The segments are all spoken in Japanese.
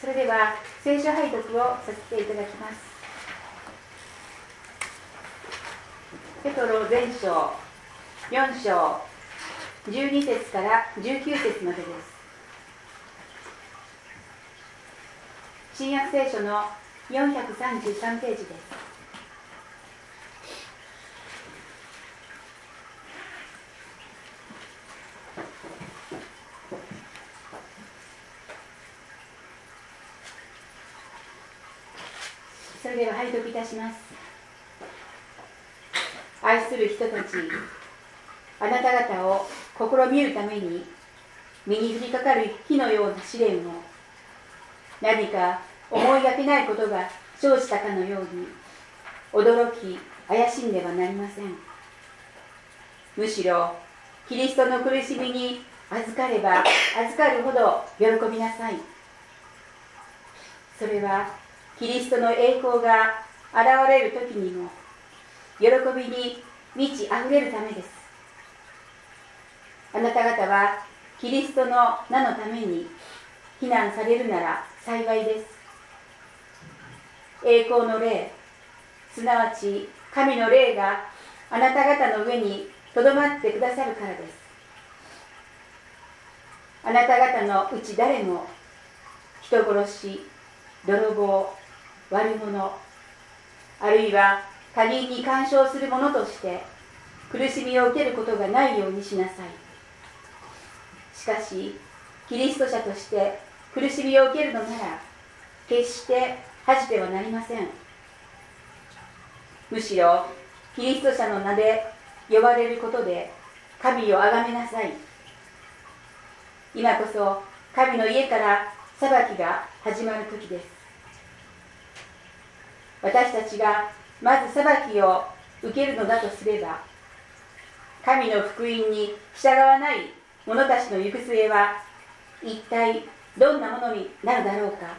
それでは聖書拝読をさせていただきます。ペトロ前書4章12節から19節までです。新約聖書の433ページです。それでは拝読いたします。愛する人たち、あなた方を試みるために身に降りかかる火のような試練を、何か思いがけないことが生じたかのように驚き怪しんではなりません。むしろキリストの苦しみに預かれば預かるほど喜びなさい。それはキリストの栄光が現れる時にも喜びに満ち溢れるためです。あなた方はキリストの名のために非難されるなら幸いです。栄光の霊、すなわち神の霊があなた方の上にとどまってくださるからです。あなた方のうち誰も人殺し、泥棒、悪者、あるいは他人に干渉する者として苦しみを受けることがないようにしなさい。しかしキリスト者として苦しみを受けるのなら決して恥じてはなりません。むしろキリスト者の名で呼ばれることで神を崇めなさい。今こそ神の家から裁きが始まる時です。私たちがまず裁きを受けるのだとすれば、神の福音に従わない者たちの行く末は一体どんなものになるだろうか。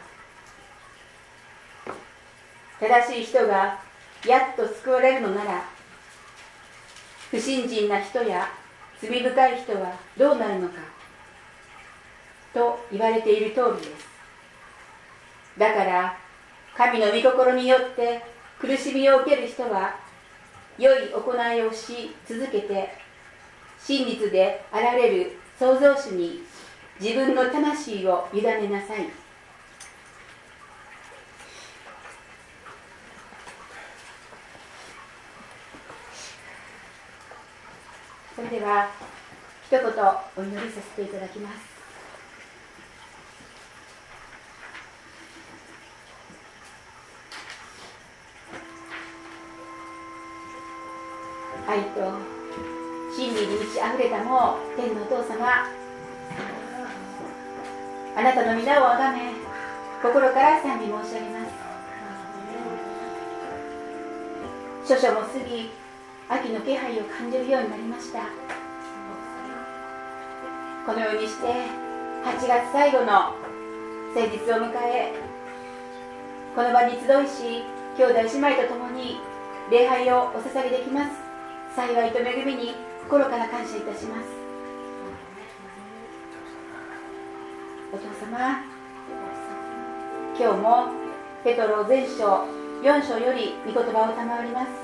正しい人がやっと救われるのなら、不信心な人や罪深い人はどうなるのかと言われている通りです。だから神の御心によって苦しみを受ける人は良い行いをし続けて、真実であられる創造主に自分の魂を委ねなさい。それでは一言お祈りさせていただきます。愛と真理に満ち溢れたもう天のお父様、あなたの皆をあがめ心から賛美申し上げます。諸々も過ぎ、秋の気配を感じるようになりました。このようにして8月最後の聖日を迎え、この場に集いし、兄弟姉妹と共に礼拝をお捧げできます。幸いと恵みに心から感謝いたします。お父様、今日もペトロ前書4章より御言葉を賜ります。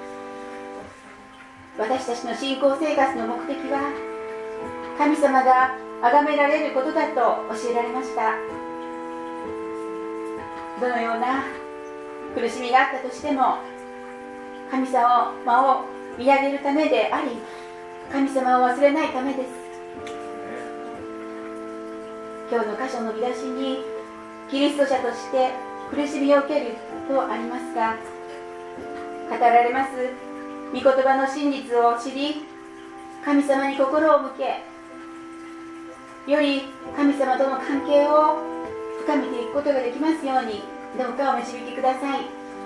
私たちの信仰生活の目的は神様が崇められることだと教えられました。どのような苦しみがあったとしても、神様を見上げるためであり、神様を忘れないためです。今日の箇所の見出しに、キリスト者として苦しみを受けるとありますが、語られます御言葉の真実を知り、神様に心を向け、より神様との関係を深めていくことができますように、どうかお導きください。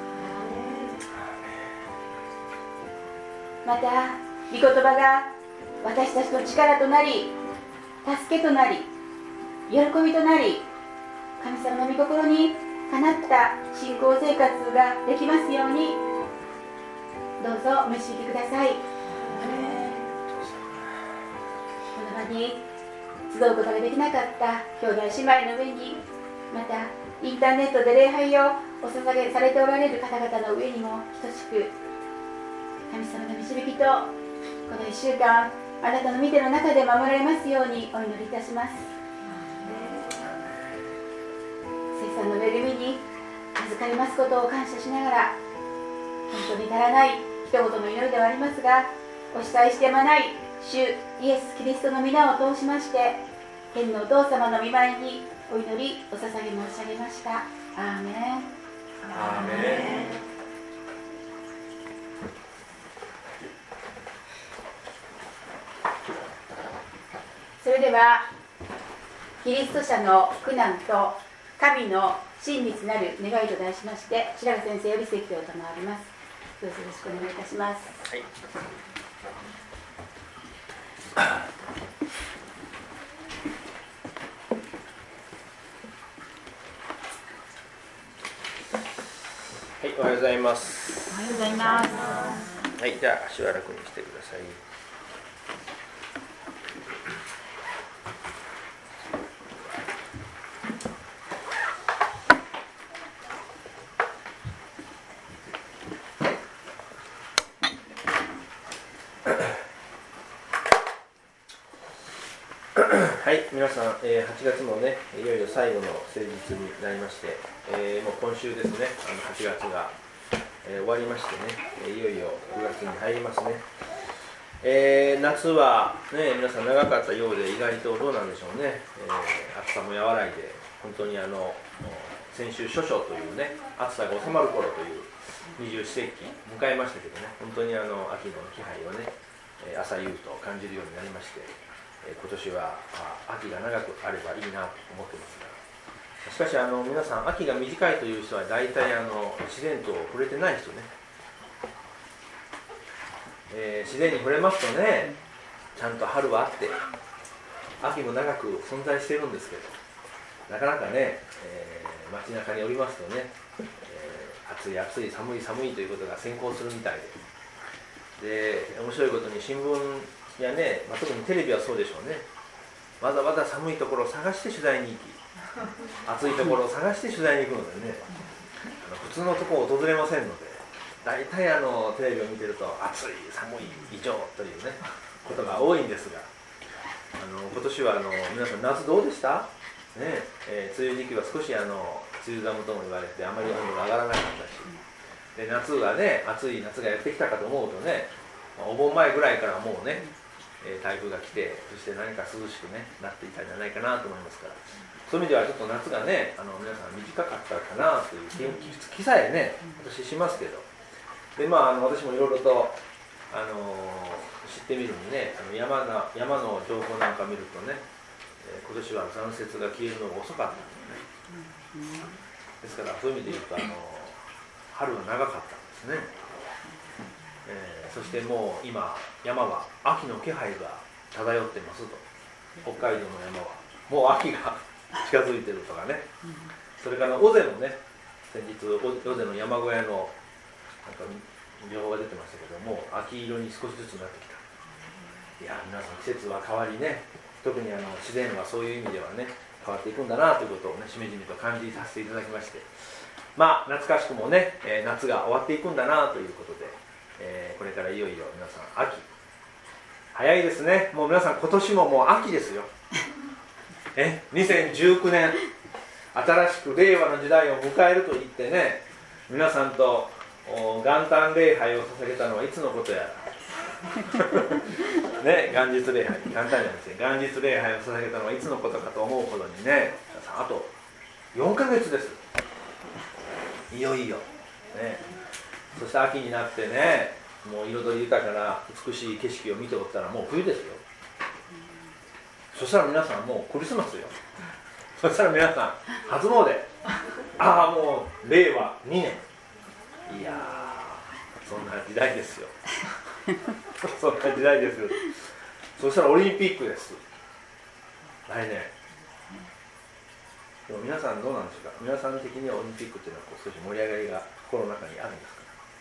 また御言葉が私たちの力となり、助けとなり、喜びとなり、神様の御心にかなった信仰生活ができますように、どうぞお導きください。この場に集うことができなかった兄弟姉妹の上に、またインターネットで礼拝をお捧げされておられる方々の上にも等しく、神様の導きとこの1週間あなたの御手の中で守られますようにお祈りいたします。聖さんの恵みに預かりますことを感謝しながら、本当に足らない一言の祈りではありますが、お慕いしてやまない主イエス・キリストの皆を通しまして、天のお父様の御前にお祈りお捧げ申し上げました。アーメン。 アーメン。 それではキリスト者の苦難と神の真実なる願いと題しまして、白髪先生より説教を賜ります。どうぞよろしくお願いいたします。 はい。はい、おはようございます。 おはようございます。 はい、じゃあしばらくにしてください。はい、皆さん、8月もね、いよいよ最後の誠実になりまして、もう今週ですね、8月が、終わりましてね、いよいよ9月に入りますね。夏は、ね、皆さん長かったようで、意外とどうなんでしょうね、暑さも和らいで、本当に先週初暑というね、暑さが収まる頃という21世紀迎えましたけどね、本当に秋の気配をね、朝夕と感じるようになりまして、今年は秋が長くあればいいなと思ってますが、しかし皆さん秋が短いという人は大体自然と触れてない人ね、自然に触れますとね、ちゃんと春はあって秋も長く存在しているんですけど、なかなかね、街中におりますとね、暑い暑い寒い寒いということが先行するみたいで、面白いことに新聞やね、特にテレビはそうでしょうね、わざわざ寒いところを探して取材に行き、暑いところを探して取材に行くのでね、普通のところを訪れませんので、大体テレビを見てると暑い寒い異常というねことが多いんですが、今年は皆さん夏どうでしたね。梅雨時期は少し梅雨寒とも言われてあまり温度が上がらなかったし、で夏がね、暑い夏がやってきたかと思うとね、お盆前ぐらいからもうね、台風が来て、そして何か涼しく、ね、なっていたんじゃないかなと思いますから、そういう意味ではちょっと夏がね、皆さん短かったかなという気さえね、私しますけど、で私もいろいろと知ってみるにね、山の情報なんか見るとね、今年は残雪が消えるのが遅かったんですね。ですからそういう意味で言うと春は長かったんですね。そしてもう今山は秋の気配が漂ってますと、北海道の山はもう秋が近づいてるとかね、それから尾瀬のね、先日尾瀬の山小屋のなんか情報が出てましたけども、秋色に少しずつなってきた。いや皆さん季節は変わりね、特に自然はそういう意味ではね変わっていくんだなということをね、しみじみと感じさせていただきまして、懐かしくもね、夏が終わっていくんだなということで、これからいよいよ皆さん秋、早いですね。もう皆さん今年ももう秋ですよ。2019年新しく令和の時代を迎えると言ってね、皆さんと元旦礼拝を捧げたのはいつのことやらね、元日礼拝、元旦じゃないですね、元日礼拝を捧げたのはいつのことかと思うほどにね、あと4ヶ月です。いよいよね。そして秋になってね、もう彩り豊かな美しい景色を見ておったらもう冬ですよ。そしたら皆さんもうクリスマスよ。そしたら皆さん初詣、もう令和2年、いやーそんな時代ですよそんな時代ですよ。そしたらオリンピックです、来年。でも皆さんどうなんですか。皆さん的にはオリンピックっていうのは少し盛り上がりが心の中にあるんですか。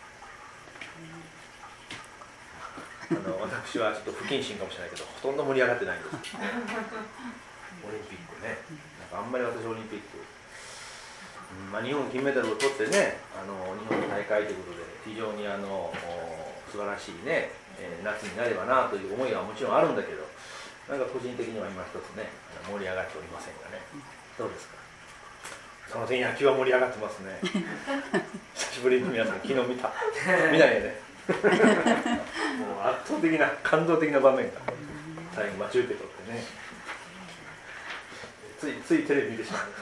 私はちょっと不謹慎かもしれないけど、ほとんど盛り上がってないんです、ね、オリンピックね。なんかあんまり私オリンピック日本金メダルを取ってね、日本の大会ということで非常に素晴らしいね、夏になればなという思いはもちろんあるんだけど、なんか個人的には今一つね盛り上がっておりませんがね。どうですか。その点野球は盛り上がってますね。久しぶりに皆さん昨日見ないよね。もう圧倒的な感動的な場面が最後待ち受けとってね、ついテレビ見てしまう。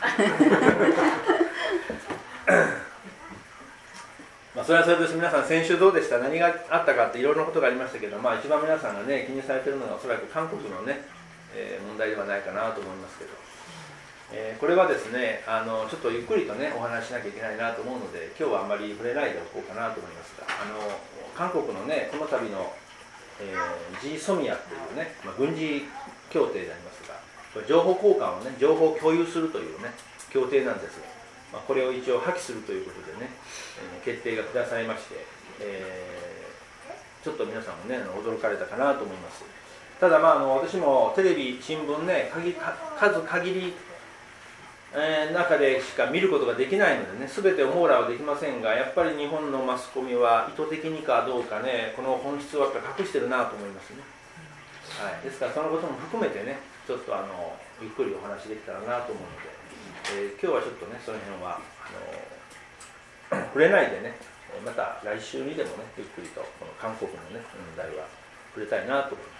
それはそれです。皆さん先週どうでした。何があったかっていろいろなことがありましたけど、一番皆さんがね気にされているのはおそらく韓国のね、問題ではないかなと思いますけど、これはですねちょっとゆっくりとねお話ししなきゃいけないなと思うので、今日はあまり触れないでおこうかなと思いますが、韓国のねこの度の、ジーソミアっていうね、軍事協定でありますが、情報交換をね情報を共有するというね協定なんですが、これを一応破棄するということでね、決定が下されまして、ちょっと皆さんもね驚かれたかなと思います。ただ私もテレビ新聞ね数限り中でしか見ることができないのでね、全てを網羅はできませんが、やっぱり日本のマスコミは意図的にかどうかね、この本質をやっぱり隠してるなと思いますね。はい、ですからそのことも含めてね、ちょっとゆっくりお話できたらなと思うので、今日はちょっとねその辺は触れないでね、また来週にでもねゆっくりとこの韓国のね問題は触れたいなと思います。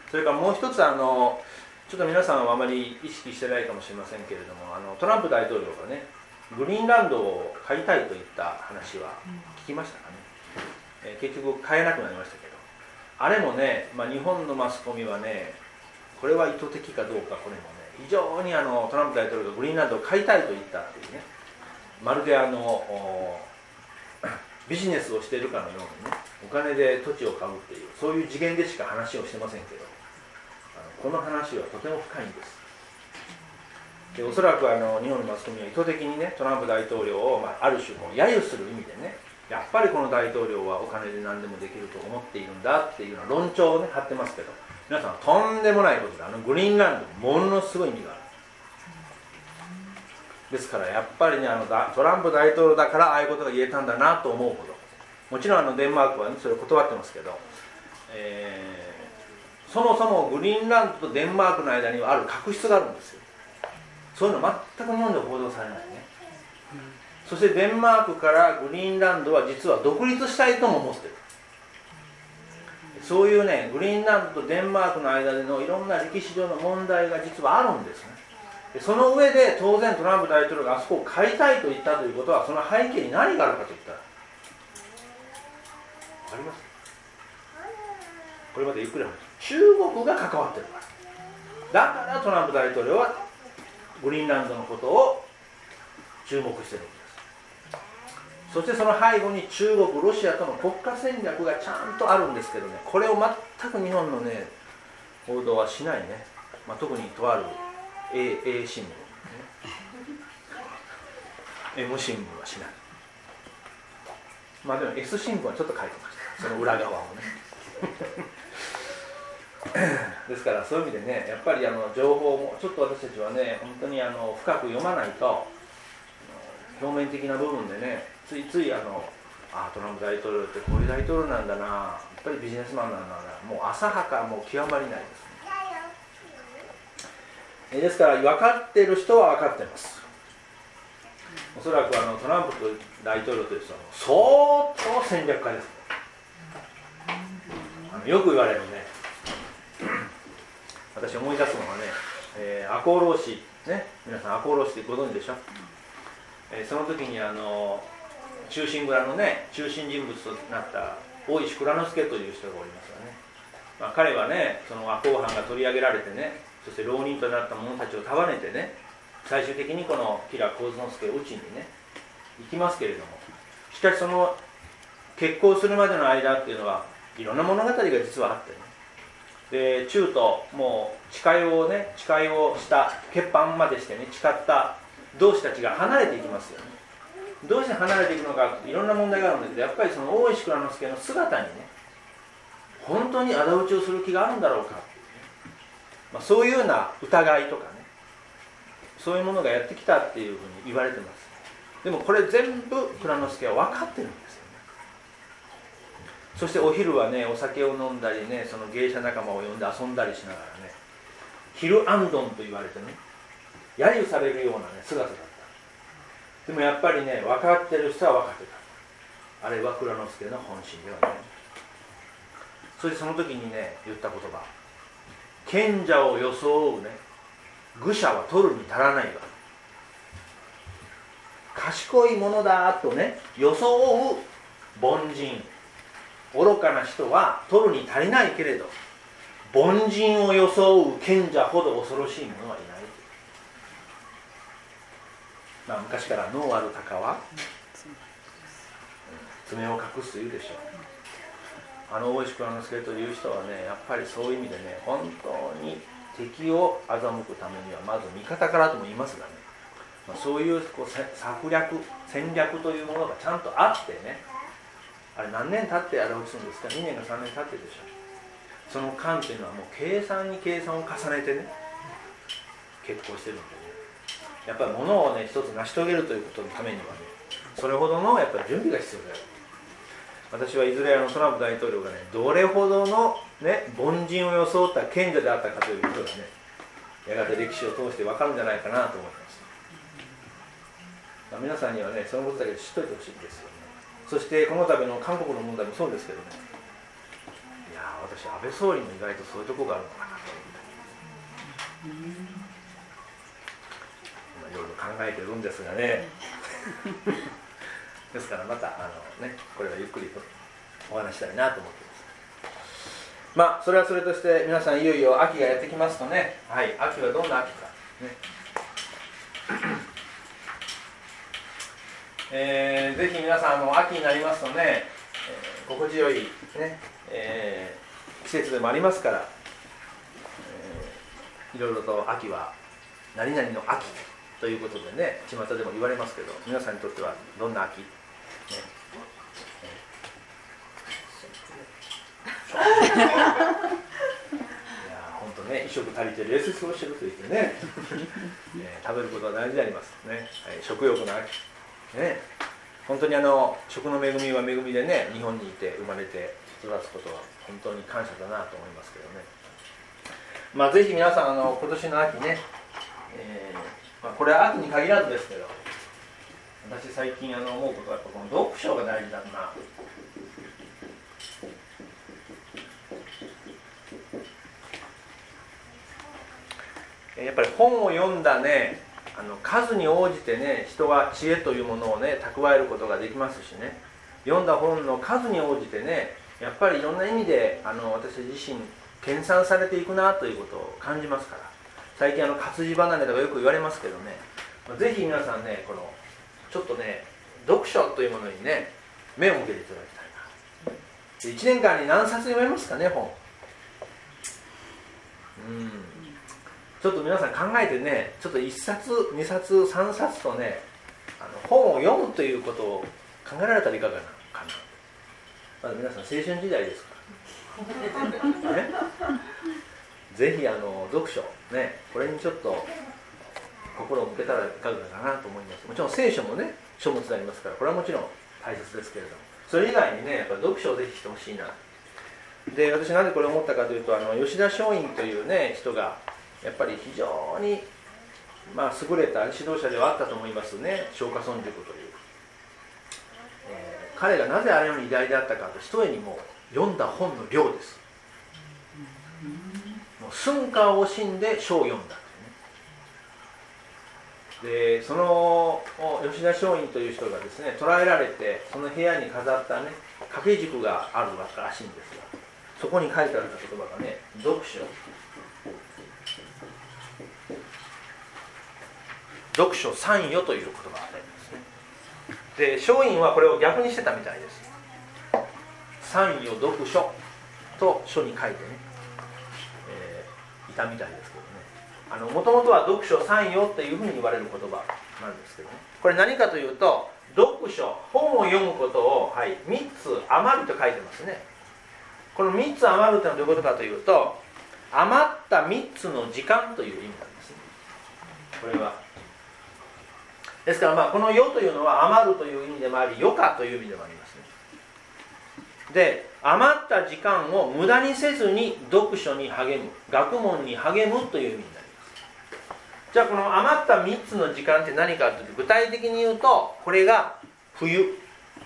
それからもう一つちょっと皆さんはあまり意識してないかもしれませんけれども、トランプ大統領がねグリーンランドを買いたいといった話は聞きましたかね。結局買えなくなりましたけど、あれもね、日本のマスコミはね、これは意図的かどうか、これもね非常にトランプ大統領がグリーンランドを買いたいと言ったっていうね、まるでビジネスをしているかのようにね、お金で土地を買うっていう、そういう次元でしか話をしてませんけど、この話はとても深いんです。でおそらく日本のマスコミは意図的にねトランプ大統領を、ある種揶揄する意味でね、やっぱりこの大統領はお金で何でもできると思っているんだっていうような論調をね張ってますけど、皆さんとんでもないことで、グリーンランドものすごい意味がある。ですからやっぱりねトランプ大統領だからああいうことが言えたんだなと思うほど、もちろんデンマークはねそれを断ってますけど、そもそもグリーンランドとデンマークの間にはある確執があるんですよ。そういうの全く日本では報道されないね。そしてデンマークからグリーンランドは実は独立したいとも思ってる。そういうねグリーンランドとデンマークの間でのいろんな歴史上の問題が実はあるんですね。でその上で当然トランプ大統領があそこを買いたいと言ったということは、その背景に何があるかといったら分かります？これまでゆっくり話す。中国が関わってるから。だからトランプ大統領はグリーンランドのことを注目してるんです。そしてその背後に中国、ロシアとの国家戦略がちゃんとあるんですけどね、これを全く日本のね報道はしないね。特にとある A 新聞、ね、M 新聞はしない。でも S 新聞はちょっと書いてました、その裏側をね。ですからそういう意味でね、やっぱり情報もちょっと私たちはね本当に深く読まないと、表面的な部分でねついついトランプ大統領ってこういう大統領なんだな、やっぱりビジネスマンなんだな、もう浅はかもう極まりないですね。ですから分かっている人は分かっています。おそらくトランプ大統領という人は相当戦略家です。よく言われるね、私思い出すのはね、赤穂浪士ね、皆さん赤穂浪士ってご存知でしょ。その時に忠臣蔵のね中心人物となった大石内蔵助という人がおりますがね、彼はねその赤穂藩が取り上げられてね、そして浪人となった者たちを束ねてね、最終的にこの吉良上野介を討ちにね行きますけれども、しかしその決行するまでの間っていうのはいろんな物語が実はあってね、で中ともう誓いをした決板までしてね誓った同志たちが離れていきますよね。どうして離れていくのか、いろんな問題があるんだけど、やっぱりその大石内蔵助の姿にね本当に仇討ちをする気があるんだろうかっていう、そういうような疑いとかね、そういうものがやってきたっていうふうに言われてます。 でもこれ全部蔵之介は分かってるんですよね。そしてお昼はね、お酒を飲んだりね、その芸者仲間を呼んで遊んだりしながらね、昼アンドンと言われてね、揶揄されるような、ね、姿だった。でもやっぱりね、分かってる人は分かってた。あれは蔵之介の本心ではない。そしてその時にね、言った言葉、賢者を装うね、愚者は取るに足らないわ。賢いものだとね、装う凡人、愚かな人は取るに足りないけれど、凡人を装う賢者ほど恐ろしい者はいない。まあ、昔から能ある鷹は爪を隠すというでしょう。大石蔵之介という人はね、やっぱりそういう意味でね、本当に敵を欺くためにはまず味方からとも言いますがね、そういう策略戦略というものがちゃんとあってね、あれ何年経ってあれ落ちるんですか。2年か3年経ってるでしょ。その間というのはもう計算に計算を重ねてね結婚してるんでね、やっぱり物をね一つ成し遂げるということのためにはね、それほどのやっぱり準備が必要だよ。私はいずれトランプ大統領がね、どれほどのね凡人を装った賢者であったかということがね、やがて歴史を通して分かるんじゃないかなと思います。皆さんにはね、そのことだけ知っておいてほしいんですよね。そしてこの度の韓国の問題もそうですけどね、いや私安倍総理も意外とそういうところがあるのかなと思っていろいろ考えてるんですがねですからまたこれはゆっくりとお話したいなと思っています。それはそれとして皆さんいよいよ秋がやってきますとね、はい、秋はどんな秋か、ねぜひ皆さん秋になりますとね、心地よい、ね季節でもありますから、いろいろと秋は何々の秋ということでね、巷でも言われますけど、皆さんにとってはどんな秋、ねいや本当ね、衣食足りてレース過ごしてると言ってね食べることは大事でありますね、はい、食欲の秋ね、本当に食の恵みは恵みでね、日本にいて生まれて育つことは本当に感謝だなと思いますけどね。ぜひ皆さん今年の秋ね、これは秋に限らずですけど、私最近思うことはやっぱこの読書が大事だな。やっぱり本を読んだね、数に応じてね、人は知恵というものをね蓄えることができますしね、読んだ本の数に応じてね、やっぱりいろんな意味で私自身研鑽されていくなということを感じますから、最近活字離れとかよく言われますけどね、ぜひ皆さんね、このちょっとね読書というものにね目を向けていただきたいな。1年間に何冊読めますかね、本。ちょっと皆さん考えてね、ちょっと1冊2冊3冊とね本を読むということを考えられたらいかがなかな。まだ皆さん青春時代ですからねぜひ読書ね、これにちょっと心を向けたらいかがかなと思います。もちろん聖書もね書物でありますから、これはもちろん大切ですけれども、それ以外にねやっぱり読書をぜひしてほしいな。で、私なぜこれを思ったかというと、吉田松陰というね人がやっぱり非常に優れた指導者ではあったと思いますね、松下村塾という、彼がなぜあれより偉大であったかと、ひとえにも読んだ本の量です。もう寸暇を惜しんで書を読んだというね。で、その吉田松陰という人がですね捕らえられて、その部屋に飾ったね掛け軸があるらしいんですが、そこに書いてある言葉がね、読書三よという言葉がありますね。で、松陰はこれを逆にしてたみたいです。三よ読書と書に書いてね、いたみたいですけどね。もともとは読書三よっていうふうに言われる言葉なんですけどね。これ何かというと、読書、本を読むことを、はい、3つ余ると書いてますね。この3つ余るというのはどういうことかというと、余った3つの時間という意味なんですね。これはですからこの世というのは余るという意味でもあり余暇という意味でもありますね。で、余った時間を無駄にせずに読書に励む、学問に励むという意味になります。じゃあこの余った3つの時間って何かというと、具体的に言うとこれが冬、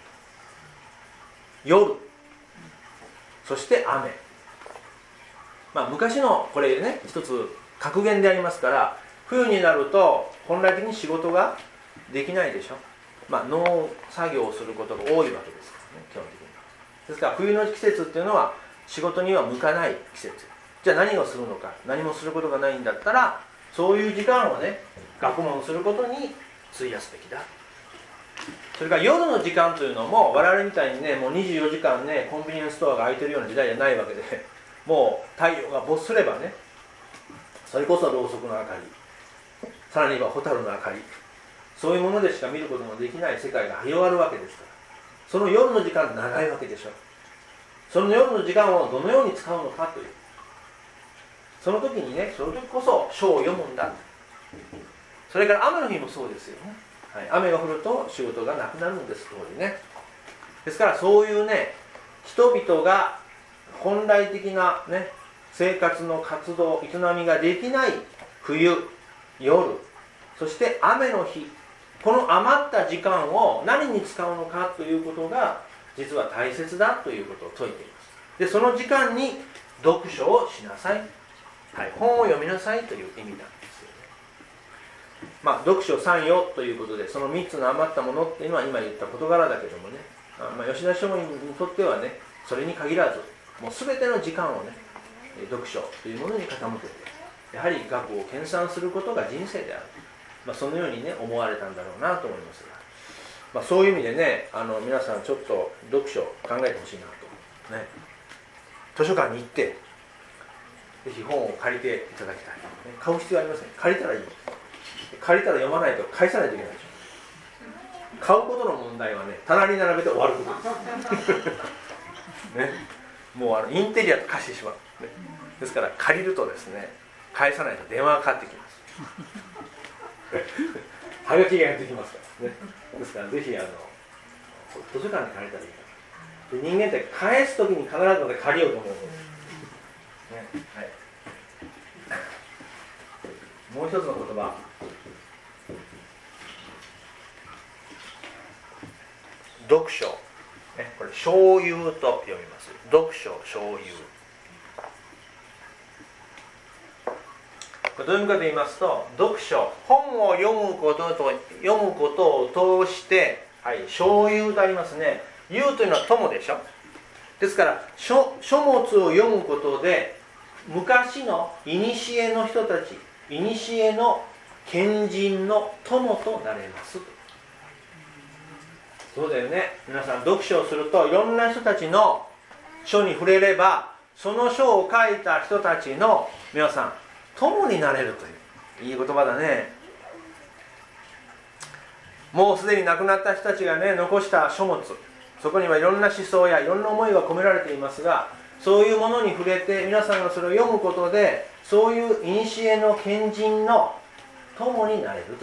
夜、そして雨。昔のこれね、一つ格言でありますから、冬になると本来的に仕事ができないでしょ。農作業をすることが多いわけですからね、基本的に。ですから冬の季節っていうのは仕事には向かない季節。じゃあ何をするのか、何もすることがないんだったら、そういう時間をね、学問することに費やすべきだ。それから夜の時間というのも我々みたいにね、もう24時間ね、コンビニエンスストアが開いてるような時代じゃないわけで、もう太陽が没すればね、それこそろうそくの明かり、さらに言えば蛍の明かり、そういうものでしか見ることのできない世界が広がるわけですから、その夜の時間長いわけでしょ。その夜の時間をどのように使うのかという、その時にね、その時こそ書を読むんだ。それから雨の日もそうですよね。雨が降ると仕事がなくなるんです、通りね。ですからそういうね、人々が本来的なね、生活の活動、営みができない冬、夜、そして雨の日、この余った時間を何に使うのかということが実は大切だということを説いています。で、その時間に読書をしなさい、本を読みなさいという意味なんですよね。読書参与ということで、その3つの余ったものっていうのは今言った事柄だけどもね、吉田松陰にとってはね、それに限らずもう全ての時間をね、読書というものに傾けて、やはり学を研鑽することが人生である、そのようにね思われたんだろうなと思いますが、そういう意味でね、皆さんちょっと読書を考えてほしいなと、ね、図書館に行ってぜひ本を借りていただきたい、買う必要ありません。借りたらいい。借りたら読まないと返さないといけないでしょ。買うことの問題はね、棚に並べて終わることですね、もうインテリアと化してしまう、ね、ですから借りるとですね、返さないと電話がかかってきますはがきがやってきますからね。ですからぜひ図書館で借りたらいいから。で、人間って返すときに必ずまた借りようと思うんです、ね、もう一つの言葉、読書、これ所有と読みます。読書所有、これどういう意味かと言いますと、読書、本を読むことを通して、所有とありますね。有というのは友でしょ。ですから書物を読むことで、昔の古の人たち、古の賢人の友となれます。そうだよね。皆さん読書をすると、いろんな人たちの書に触れれば、その書を書いた人たちの皆さん友になれるという、いい言葉だね。もうすでに亡くなった人たちがね、残した書物、そこにはいろんな思想やいろんな思いが込められていますが、そういうものに触れて皆さんがそれを読むことで、そういう古の賢人の友になれるという。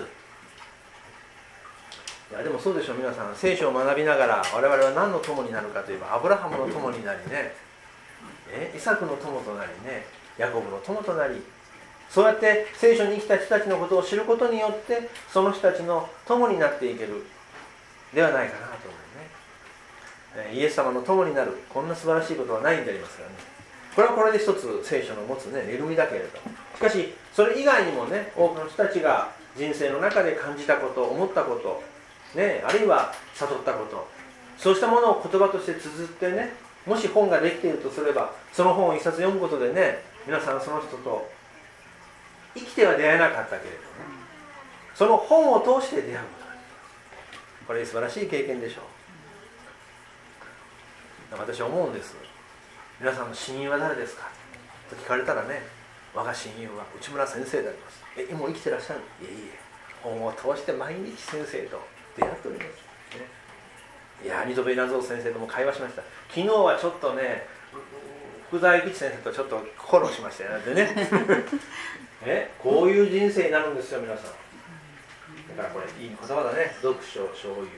いやでもそうでしょう。皆さん聖書を学びながら、我々は何の友になるかといえば、アブラハムの友になりね、イサクの友となりね、ヤコブの友となり、そうやって聖書に生きた人たちのことを知ることによって、その人たちの友になっていけるではないかなと思うね。イエス様の友になる、こんな素晴らしいことはないんでありますからね。これはこれで一つ聖書の持つね、恵みだけれど、しかしそれ以外にもね、多くの人たちが人生の中で感じたこと、思ったことね、あるいは悟ったこと、そうしたものを言葉として綴ってね、もし本ができているとすれば、その本を一冊読むことでね、皆さんその人と生きては出会えなかったけれどね、その本を通して出会うことができます。これ素晴らしい経験でしょう。私は思うんです。皆さんの親友は誰ですかと聞かれたらね、我が親友は内村先生であります。もう生きてらっしゃる？いえいえ、本を通して毎日先生と出会っております、ね、いや、二度部稲造先生とも会話しました。昨日はちょっとね、福沢諭吉先生とちょっとフォローしましたよね。でねこういう人生になるんですよ、皆さん。 だからこれいい言葉だね、読書所有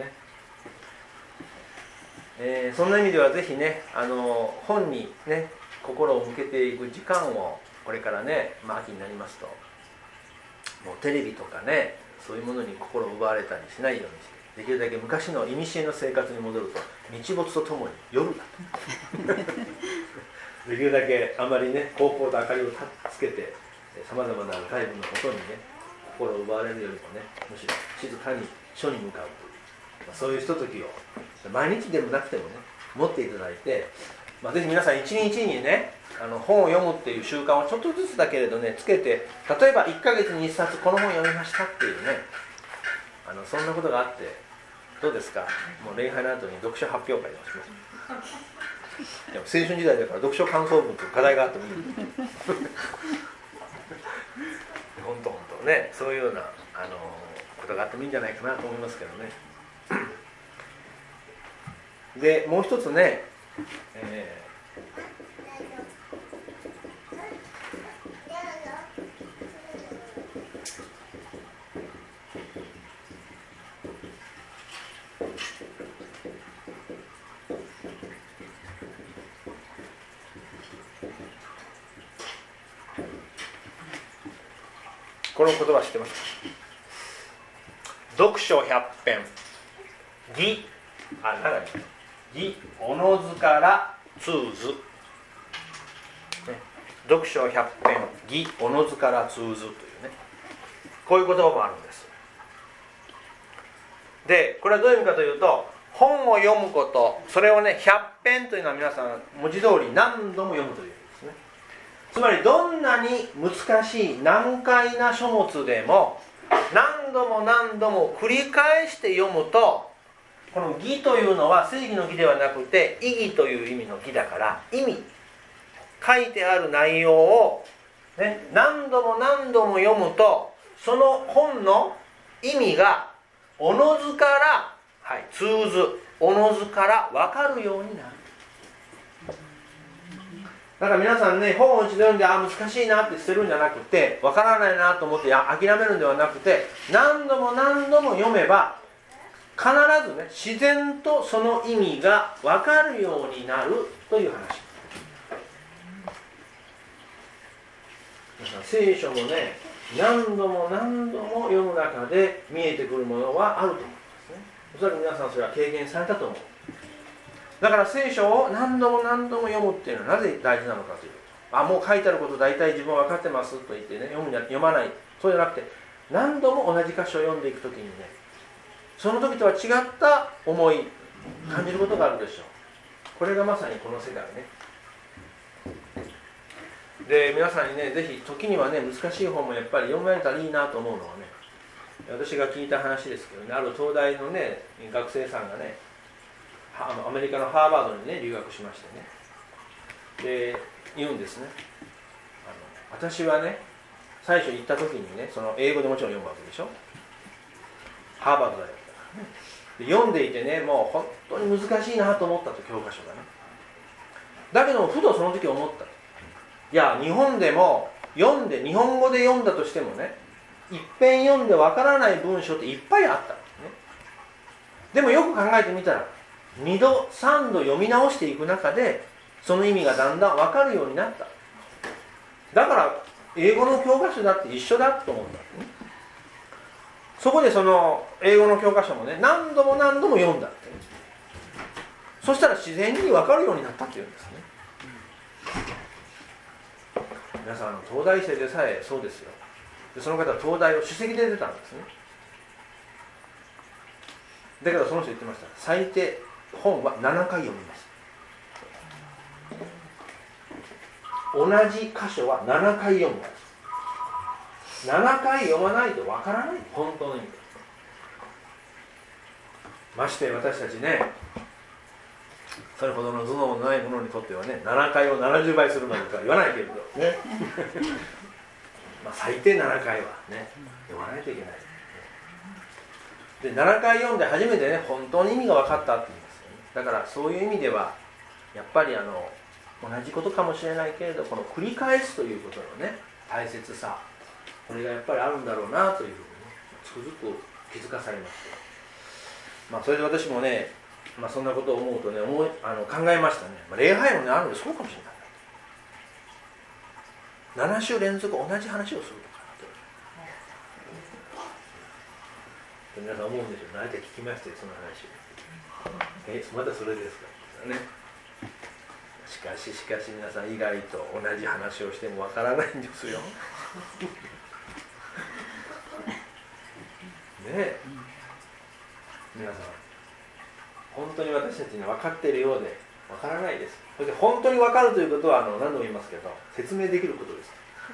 ね。そんな意味ではぜひね、本にね心を向けていく時間をこれからね、秋になりますともうテレビとかねそういうものに心を奪われたりしないようにして、できるだけ昔の古の生活に戻ると日没とともに夜だとできるだけあまりね高校と明かりをつけてさまざまな外部の音にね心を奪われるよりもね、むしろ静かに書に向かうという、そういうひとときを毎日でもなくてもね持っていただいて、ぜひ皆さん一日にね本を読むっていう習慣をちょっとずつだけれどねつけて、例えば1ヶ月に1冊この本読みましたっていうねそんなことがあってどうですか。もう礼拝の後に読書発表会でもします。でも青春時代だから読書感想文という課題があってもいい本当ね、そういうようなことがあってもいいんじゃないかなと思いますけどね。でもう一つね、この言葉知ってますか。読書百遍義義おのずから通ず、読書百遍義おのずから通ずというね、こういう言葉もあるんです。でこれはどういう意味かというと、本を読むこと、それをね百遍というのは皆さん文字通り何度も読むという意味ですね。つまりどんなに難しい難解な書物でも何度も何度も繰り返して読むと、この義というのは正義の義ではなくて意義という意味の義だから、意味書いてある内容を、ね、何度も何度も読むとその本の意味がおのずから、通ず、おのずから分かるようになる。だから皆さんね、本を一度読んで難しいなって捨てるんじゃなくて、分からないなと思って諦めるんではなくて、何度も何度も読めば必ずね自然とその意味が分かるようになるという話。皆さん聖書もね何度も何度も読む中で見えてくるものはあると思うんですね。おそらく皆さんそれは経験されたと思う。だから聖書を何度も何度も読むっていうのはなぜ大事なのかというと、もう書いてあること大体自分は分かってますと言ってね読まない、そうじゃなくて何度も同じ箇所を読んでいくときにね、その時とは違った思い感じることがあるでしょう。これがまさにこの世界ね。で皆さんにねぜひ時にはね難しい本もやっぱり読まれたらいいなと思うのはね、私が聞いた話ですけどね、ある東大のね学生さんがねアメリカのハーバードにね留学しましてね、で言うんですね、私はね最初行った時にねその英語でもちろん読むわけでしょ、ハーバード大学だからね。で読んでいてねもう本当に難しいなと思ったと、教科書がね。だけどもふとその時思った、いや日本でも読んで日本語で読んだとしてもね一遍読んでわからない文章っていっぱいあったんですね。でもよく考えてみたら2度3度読み直していく中でその意味がだんだん分かるようになった。だから英語の教科書だって一緒だと思ったんですね。そこでその英語の教科書もね何度も何度も読んだって、そしたら自然に分かるようになったっていうんですね。皆さん東大生でさえそうですよ。でその方は東大を首席で出たんですね。だけどその人言ってました。最低本は7回読みます。同じ箇所は7回読むんです。7回読まないとわからない、本当の意味で。まして私たちね、それほどの頭脳のない者にとってはね、7回を70倍するなんて言わないけれどね最低7回はね読まないといけない。で7回読んで初めてね本当に意味が分かったって言うんですよね。だからそういう意味ではやっぱり同じことかもしれないけれど、この繰り返すということのね大切さ、これがやっぱりあるんだろうなというふうに、つくくづく気づかされまして、それで私もね、そんなことを思うとね、考えましたね。礼拝もね、あるのでそうかもしれない。7週連続同じ話をするとか皆さん思うんでしょう。あえて聞きましたよ、その話を。またそれですかね。しかし皆さん、意外と同じ話をしてもわからないんですよ。ねえ、皆さん本当に私たちに分かっているようで分からないです。そして本当に分かるということは何度も言いますけど、説明できることです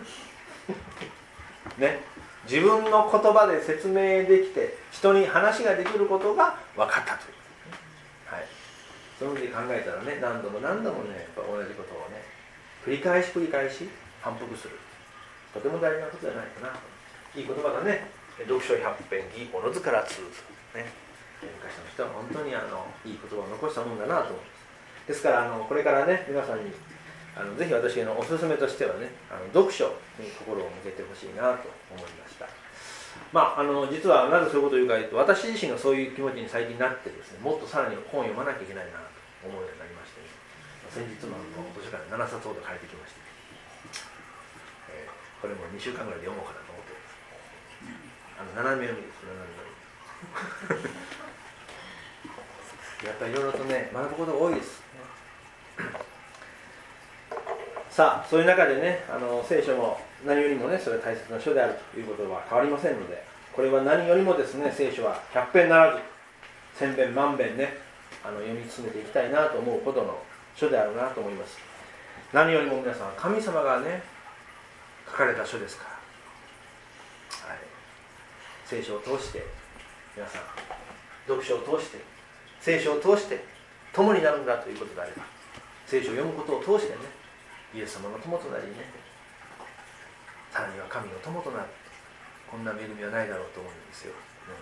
ね。自分の言葉で説明できて人に話ができることが分かったという、はい、そういうふうに考えたらね、何度もね、やっぱ同じことをね、繰り返し反復する、とても大事なことじゃないかな。いい言葉だね。読書百遍義おのずから通ず、ね、昔の人は本当にいい言葉を残したもんだなと思います。ですからこれからね、皆さんにぜひ私のおすすめとしてはね、読書に心を向けてほしいなと思いました。実はなぜそういうことを言うかというと、私自身がそういう気持ちに最近なってですね、もっとさらに本を読まなきゃいけないなと思うようになりましてね、先日も図書館で7冊ほど借りてきました。これも2週間ぐらいで読もうかなと思ってます。斜め読みです。斜め読み。やっぱりいろいろとね、学ぶことが多いです。さあ、そういう中でね、聖書も何よりもね、それは大切な書であるということは変わりませんので、これは何よりもですね、聖書は100遍ならず1000遍万遍ね、読み進めていきたいなと思うことの書であるなと思います。何よりも皆さん、神様がね、書かれた書ですから、はい、聖書を通して皆さん、読書を通して聖書を通して友になるんだということであれば、聖書を読むことを通してね、イエス様の友となりね、さらには神の友となる、こんな恵みはないだろうと思うんですよ、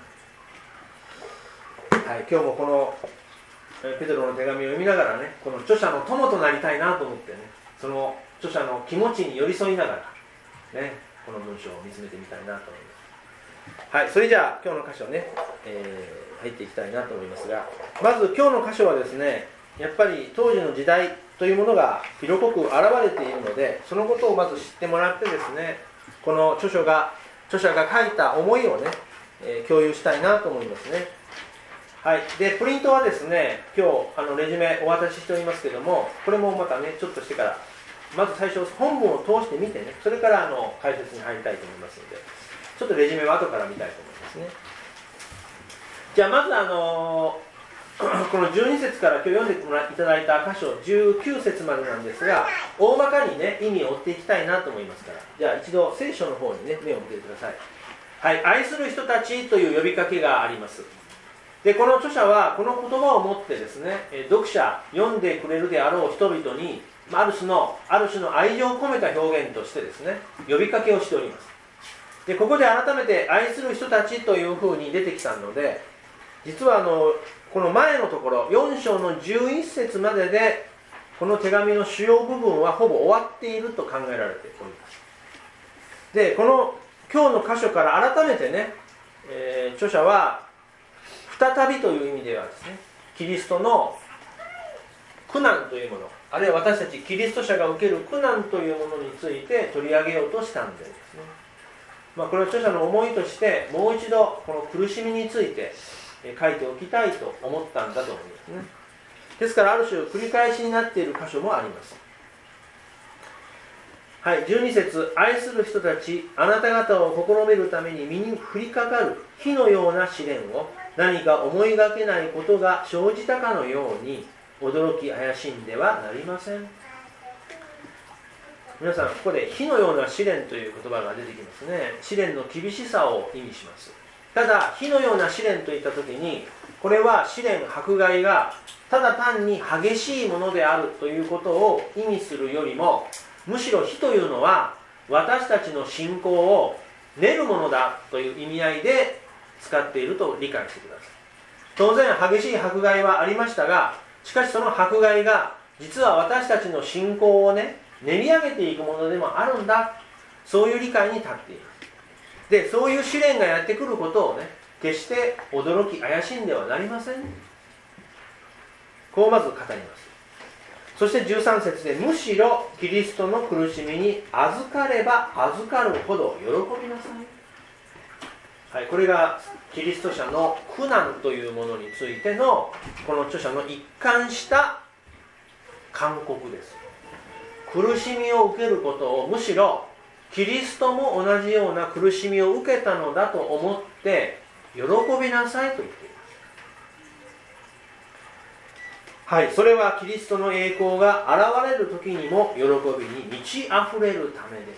はい、今日もこのペテロの手紙を読みながらね、この著者の友となりたいなと思ってね、その著者の気持ちに寄り添いながらね、この文章を見つめてみたいなと思います。はい、それじゃあ今日の箇所ね、入っていきたいなと思いますが、まず今日の箇所はですね、やっぱり当時の時代というものが色濃く現れているので、そのことをまず知ってもらってですね、この著者が書いた思いをね、共有したいなと思いますね。はい、でプリントはですね、今日レジュメお渡ししておりますけども、これもまたね、ちょっとしてからまず最初本文を通してみてね、それから解説に入りたいと思いますので、ちょっとレジュメは後から見たいと思いますね。じゃあまずこの12節から今日読んでいただいた箇所19節までなんですが、大まかにね、意味を追っていきたいなと思いますから、じゃあ一度聖書の方にね、目を向けてください。はい、愛する人たちという呼びかけがあります。でこの著者はこの言葉を持ってですね、読んでくれるであろう人々にある種の愛情を込めた表現としてですね、呼びかけをしております。でここで改めて愛する人たちというふうに出てきたので、実はこの前のところ4章の11節まででこの手紙の主要部分はほぼ終わっていると考えられております。でこの今日の箇所から改めてね、著者は再びという意味ではですね、キリストの苦難というもの、あるいは私たちキリスト者が受ける苦難というものについて取り上げようとしたんですね。これは著者の思いとしてもう一度この苦しみについて書いておきたいと思ったんだと思いますね。ですからある種繰り返しになっている箇所もあります。はい、12節、愛する人たち、あなた方を試みるために身に降りかかる火のような試練を何か思いがけないことが生じたかのように驚き怪しんではなりません。皆さん、ここで火のような試練という言葉が出てきますね。試練の厳しさを意味します。ただ火のような試練といったときに、これは試練迫害がただ単に激しいものであるということを意味するよりも、むしろ火というのは私たちの信仰を練るものだという意味合いで使っていると理解してください。当然激しい迫害はありましたが、しかしその迫害が実は私たちの信仰をね、練り上げていくものでもあるんだ、そういう理解に立っています。 でそういう試練がやってくることをね、決して驚き怪しんではなりません。こうまず語ります。そして13節で、むしろキリストの苦しみに預かれば預かるほど喜びなさい。はい、これがキリスト者の苦難というものについてのこの著者の一貫した勧告です。苦しみを受けることを、むしろキリストも同じような苦しみを受けたのだと思って喜びなさいと言っています。はい、それはキリストの栄光が現れる時にも喜びに満ち溢れるためです。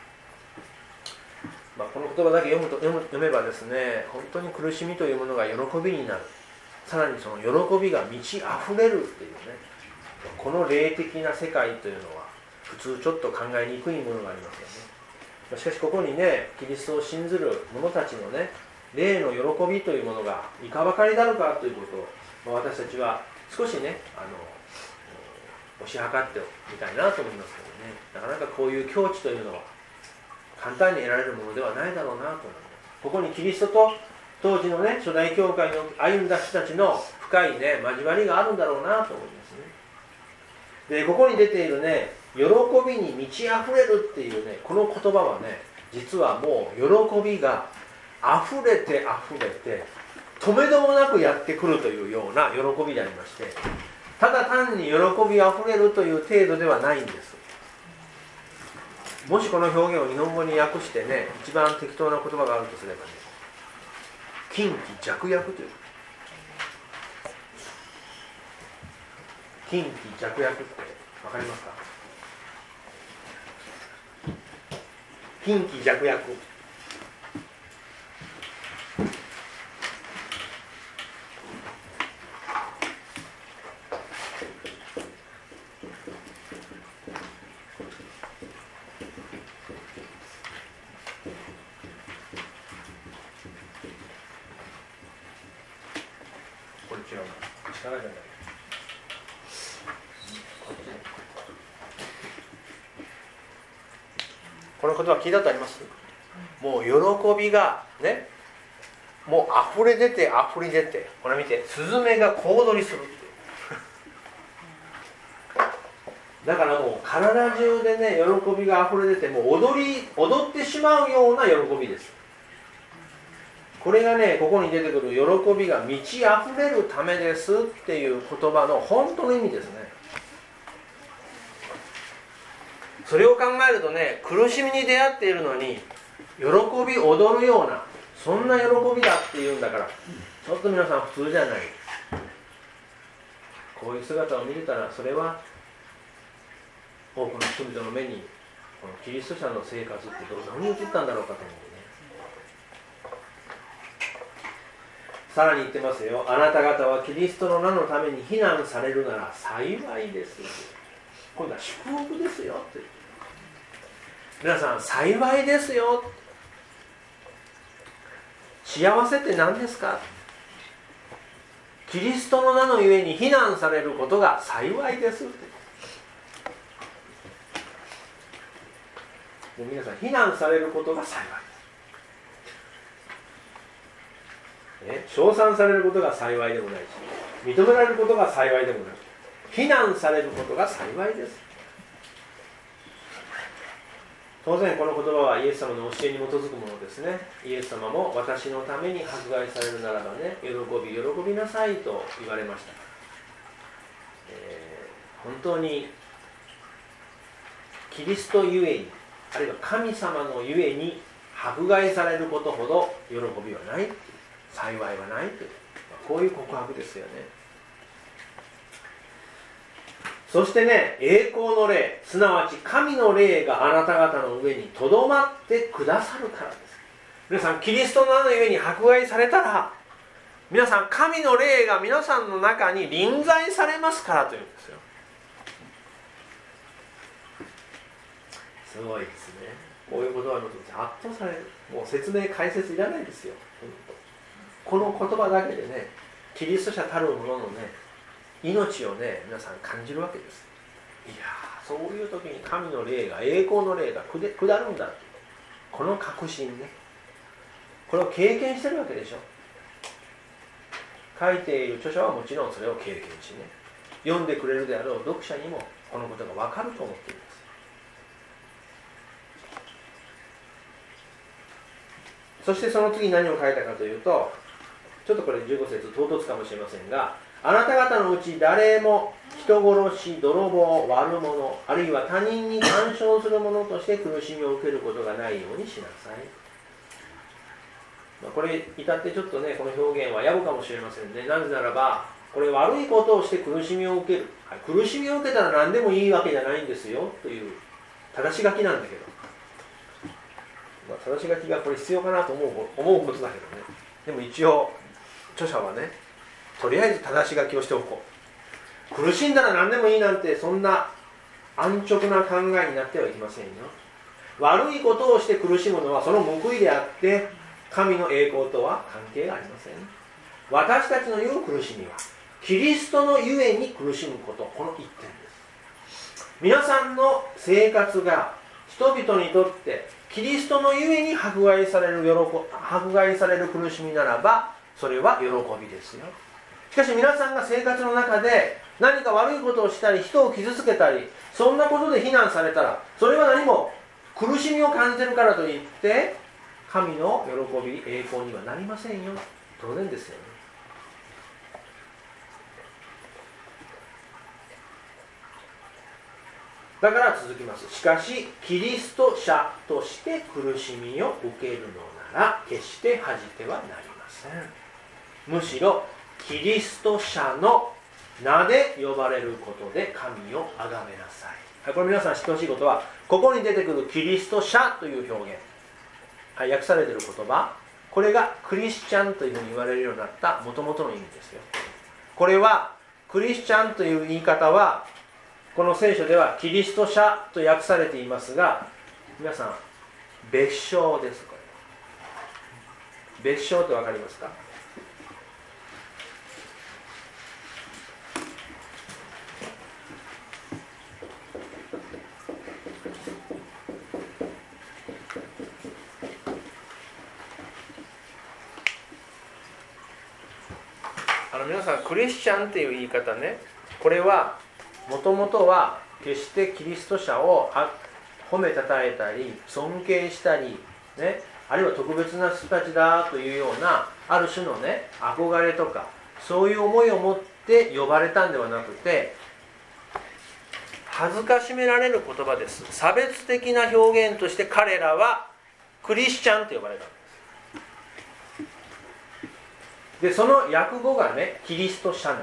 この言葉だけ読めばですね、本当に苦しみというものが喜びになる。さらにその喜びが満ち溢れるっていうね、この霊的な世界というのは普通ちょっと考えにくいものがありますよね。しかしここにね、キリストを信ずる者たちのね、霊の喜びというものがいかばかりなのかということを、私たちは少しね、推し量ってみたいなと思いますけどね。なかなかこういう境地というのは簡単に得られるものではないだろうなと思います。ここにキリストと当時のね、初代教会の歩んだ人たちの深いね、交わりがあるんだろうなと思いますね。で、ここに出ているね、喜びに満ち溢れるっていうね、この言葉はね、実はもう喜びが溢れて溢れて止めどもなくやってくるというような喜びでありまして、ただ単に喜び溢れるという程度ではないんです。もしこの表現を日本語に訳してね、一番適当な言葉があるとすればね、近畿弱訳という。近畿弱訳って分かりますか？近畿弱訳。これ違うな。力じゃない。この言葉聞いたことあります？もう喜びがね、もう溢れ出て溢れ出て、これ見て、スズメが小躍りするってだからもう体中でね、喜びが溢れ出て、もう踊ってしまうような喜びです。これがね、ここに出てくる喜びが満ち溢れるためですっていう言葉の本当の意味ですね。それを考えるとね、苦しみに出会っているのに喜び踊るような、そんな喜びだっていうんだから、ちょっと皆さん普通じゃない。こういう姿を見れたら、それは多くの人々の目にこのキリスト者の生活ってどのように映ったんだろうかと思うね。さらに言ってますよ。あなた方はキリストの名のために非難されるなら幸いです。今度は祝福ですよって。皆さん、幸いですよ。幸せって何ですか？キリストの名のゆえに非難されることが幸いですって。もう皆さん、非難されることが幸い、ね、称賛されることが幸いでもないし、認められることが幸いでもない。非難されることが幸いです。当然この言葉はイエス様の教えに基づくものですね。イエス様も私のために迫害されるならばね、喜びなさいと言われました。本当にキリストゆえに、あるいは神様のゆえに迫害されることほど喜びはない、幸いはないという、こういう告白ですよね。そしてね、栄光の霊、すなわち神の霊があなた方の上にとどまってくださるからです。皆さん、キリストの名の上に迫害されたら、皆さん、神の霊が皆さんの中に臨在されますからというんですよ。すごいですね。こういう言葉のとき圧倒される。もう説明解説いらないですよ。この言葉だけでね、キリスト者たる者のね、命をね、皆さん感じるわけです。いやー、そういう時に神の霊が、栄光の霊が下るんだと、この確信ね、 これを経験してるわけでしょ。書いている著者はもちろんそれを経験しね、読んでくれるであろう読者にもこのことが分かると思っています。そしてその次何を書いたかというと、ちょっとこれ15節唐突かもしれませんが、あなた方のうち誰も人殺し、泥棒、悪者、あるいは他人に干渉する者として苦しみを受けることがないようにしなさい。これ至ってちょっとね、この表現は野暮かもしれませんね。なぜならば、これ悪いことをして苦しみを受ける、苦しみを受けたら何でもいいわけじゃないんですよという正し書きなんだけど、正し書きがこれ必要かなと思うことだけどね。でも一応著者はね、とりあえず正し書きをしておこう。苦しんだら何でもいいなんて、そんな安直な考えになってはいけませんよ。悪いことをして苦しむのはその報いであって、神の栄光とは関係がありません。私たちの言う苦しみはキリストのゆえに苦しむこと、この一点です。皆さんの生活が人々にとってキリストのゆえに迫害される苦しみならば、それは喜びですよ。しかし皆さんが生活の中で何か悪いことをしたり、人を傷つけたり、そんなことで非難されたら、それは何も苦しみを感じているからといって神の喜び、栄光にはなりませんよ。当然ですよね。だから続きます。しかしキリスト者として苦しみを受けるのなら決して恥じてはなりません。むしろキリスト者の名で呼ばれることで神を崇めなさい。これ皆さん知ってほしいことは、ここに出てくるキリスト者という表現、訳されている言葉、これがクリスチャンというふうに言われるようになった元々の意味ですよ。これはクリスチャンという言い方はこの聖書ではキリスト者と訳されていますが、皆さん別称です。これ別称って分かりますか？皆さんクリスチャンっていう言い方ね、これはもともとは決してキリスト者を褒めたたえたり尊敬したり、ね、あるいは特別な人たちだというようなある種のね憧れとかそういう思いを持って呼ばれたんではなくて、恥ずかしめられる言葉です。差別的な表現として彼らはクリスチャンと呼ばれたんです。でその訳語がねキリスト者なんです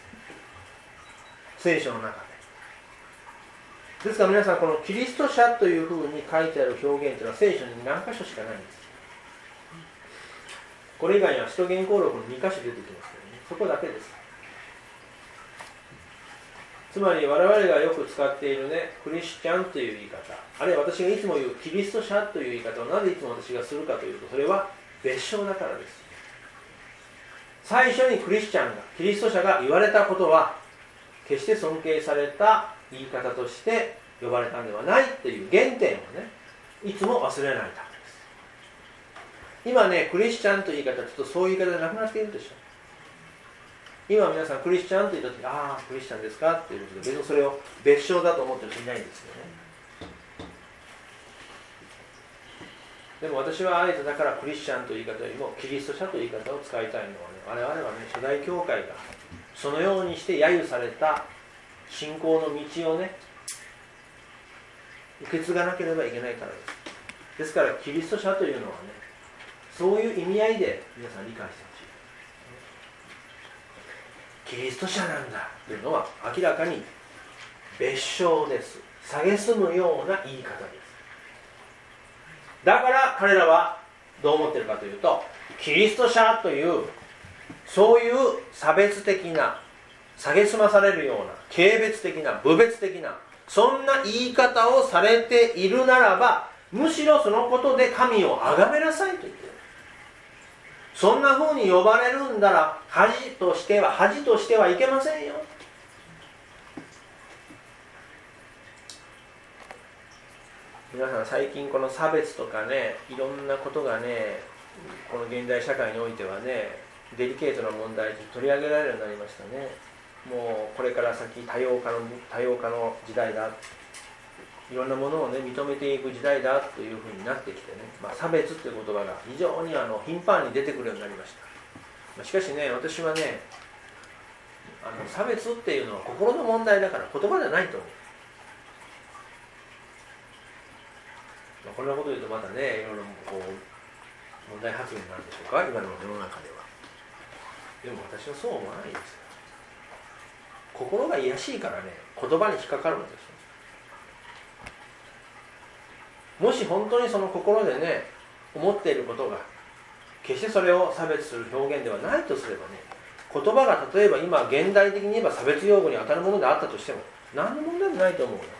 、聖書の中で。ですから皆さん、このキリスト者というふうに書いてある表現というのは聖書に何箇所しかないんです。これ以外には使徒言行録の2箇所出てきますけどね、そこだけです。つまり我々がよく使っているねクリスチャンという言い方、あるいは私がいつも言うキリスト者という言い方をなぜいつも私がするかというと、それは別称だからです。最初にクリスチャンがキリスト者が言われたことは決して尊敬された言い方として呼ばれたんではないという原点をねいつも忘れないためです。今ねクリスチャンという言い方ちょっとそういう言い方でなくなっているでしょ。今皆さんクリスチャンと言った時、ああクリスチャンですかっていうことで別にそれを別称だと思ってる人いないんですよね。でも私はあえてだからクリスチャンという言い方よりもキリスト者という言い方を使いたいのはね、我々はね初代教会がそのようにして揶揄された信仰の道をね受け継がなければいけないからです。ですからキリスト者というのはねそういう意味合いで皆さん理解してほしい。キリスト者なんだというのは明らかに別称です。蔑むような言い方です。だから彼らはどう思っているかというと、キリスト者というそういう差別的な蔑まされるような軽蔑的な侮蔑的なそんな言い方をされているならば、むしろそのことで神を崇めなさいと言っている。そんな風に呼ばれるんだら恥としてはいけませんよ。皆さん最近この差別とかねいろんなことがねこの現代社会においてはね、デリケートな問題と取り上げられるようになりましたね。もうこれから先多様化の時代だ、いろんなものをね認めていく時代だというふうになってきてね、差別という言葉が非常に頻繁に出てくるようになりました。しかしね、私はね、差別っていうのは心の問題だから言葉じゃないと思う。こんなこと言うとまたね、いろいろこう問題発言になるでしょうか、今の世の中では。でも私はそう思わないんですよ。心が癒しいからね、言葉に引っかかるんですよ。もし本当にその心でね思っていることが決してそれを差別する表現ではないとすればね、言葉が例えば今現代的に言えば差別用語に当たるものであったとしても何の問題もないと思うよ。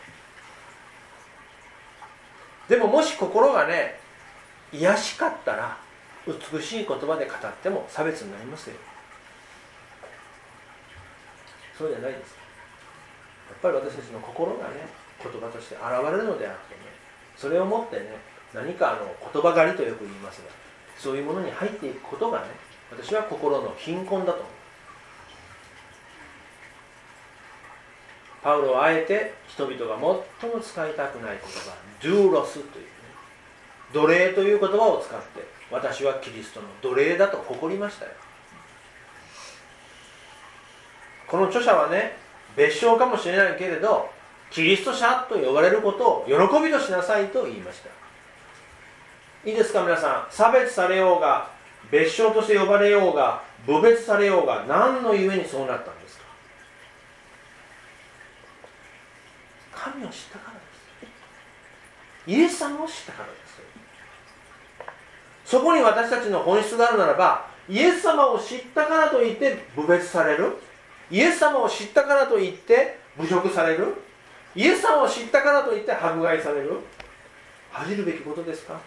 でももし心がね癒しかったら美しい言葉で語っても差別になりますよ。そうじゃないです。やっぱり私たちの心がね言葉として現れるのであってね、それをもってね何か言葉狩りとよく言いますが、そういうものに入っていくことがね、私は心の貧困だと思う。パウロはあえて人々が最も使いたくない言葉、ドゥーロスというね、奴隷という言葉を使って、私はキリストの奴隷だと誇りましたよ。この著者はね、別称かもしれないけれど、キリスト者と呼ばれることを喜びとしなさいと言いました。いいですか皆さん、差別されようが、別称として呼ばれようが、侮蔑されようが、何の故にそうなったんですか。神を知ったからです。イエス様を知ったからです。そこに私たちの本質があるならば、イエス様を知ったからといって侮蔑される、イエス様を知ったからといって侮辱される、イエス様を知ったからといって迫害される、恥じるべきことですか。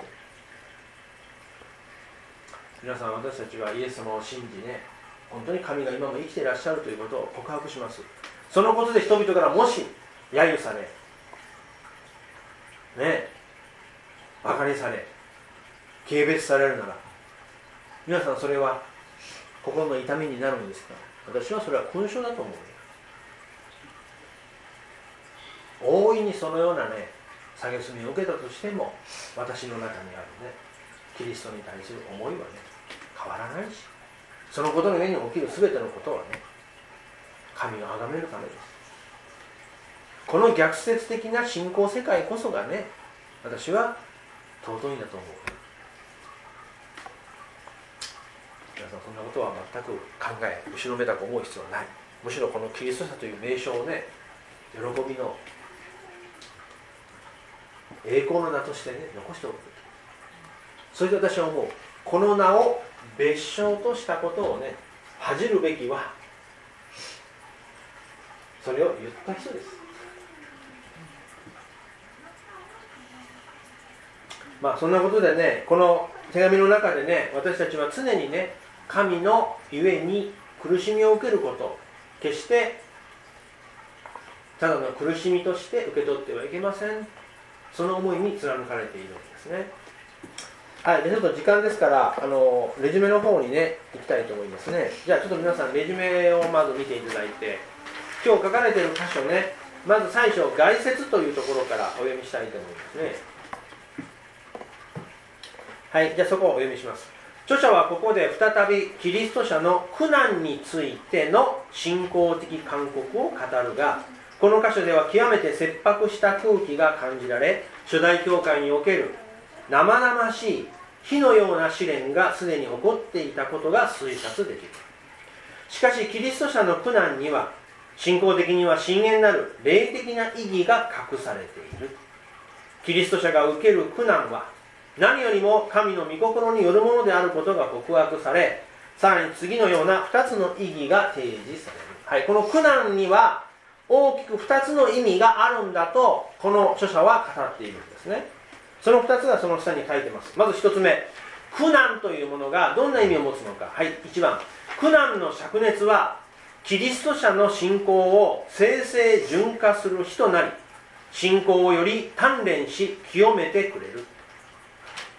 皆さん、私たちはイエス様を信じね、本当に神が今も生きていらっしゃるということを告白します。そのことで人々からもし揶揄されね、馬鹿にされ軽蔑されるなら、皆さんそれは心の痛みになるんですか。私はそれは勲章だと思う。大いにそのようなね蔑みを受けたとしても、私の中にあるねキリストに対する思いはね変わらないし、そのことの上に起きる全てのことはね神を崇めるためです。この逆説的な信仰世界こそがね、私は尊いんだと思う。皆さん、そんなことは全く考え後ろめたく思う必要はない。むしろこのキリスト者という名称をね、喜びの栄光の名としてね残しておく。それで私は思う、この名を別称としたことをね恥じるべきはそれを言った人です。そんなことでね、この手紙の中でね、私たちは常にね神のゆえに苦しみを受けることを決してただの苦しみとして受け取ってはいけません。その思いに貫かれているんですね。はい、でちょっと時間ですからレジュメの方にね行きたいと思いますね。じゃあちょっと皆さんレジュメをまず見ていただいて、今日書かれている箇所ね、まず最初概説というところからお読みしたいと思いますね。はい、じゃあそこをお読みします。著者はここで再びキリスト者の苦難についての信仰的勧告を語るが、この箇所では極めて切迫した空気が感じられ、初代教会における生々しい火のような試練がすでに起こっていたことが推察できる。しかしキリスト者の苦難には信仰的には深遠なる霊的な意義が隠されている。キリスト者が受ける苦難は何よりも神の御心によるものであることが告白され、さらに次のような2つの意義が提示される。はい、この苦難には大きく2つの意味があるんだとこの著者は語っているんですね。その2つがその下に書いてます。まず1つ目、苦難というものがどんな意味を持つのか。はい、1番、苦難の灼熱はキリスト者の信仰を生成純化する火となり、信仰をより鍛錬し清めてくれる。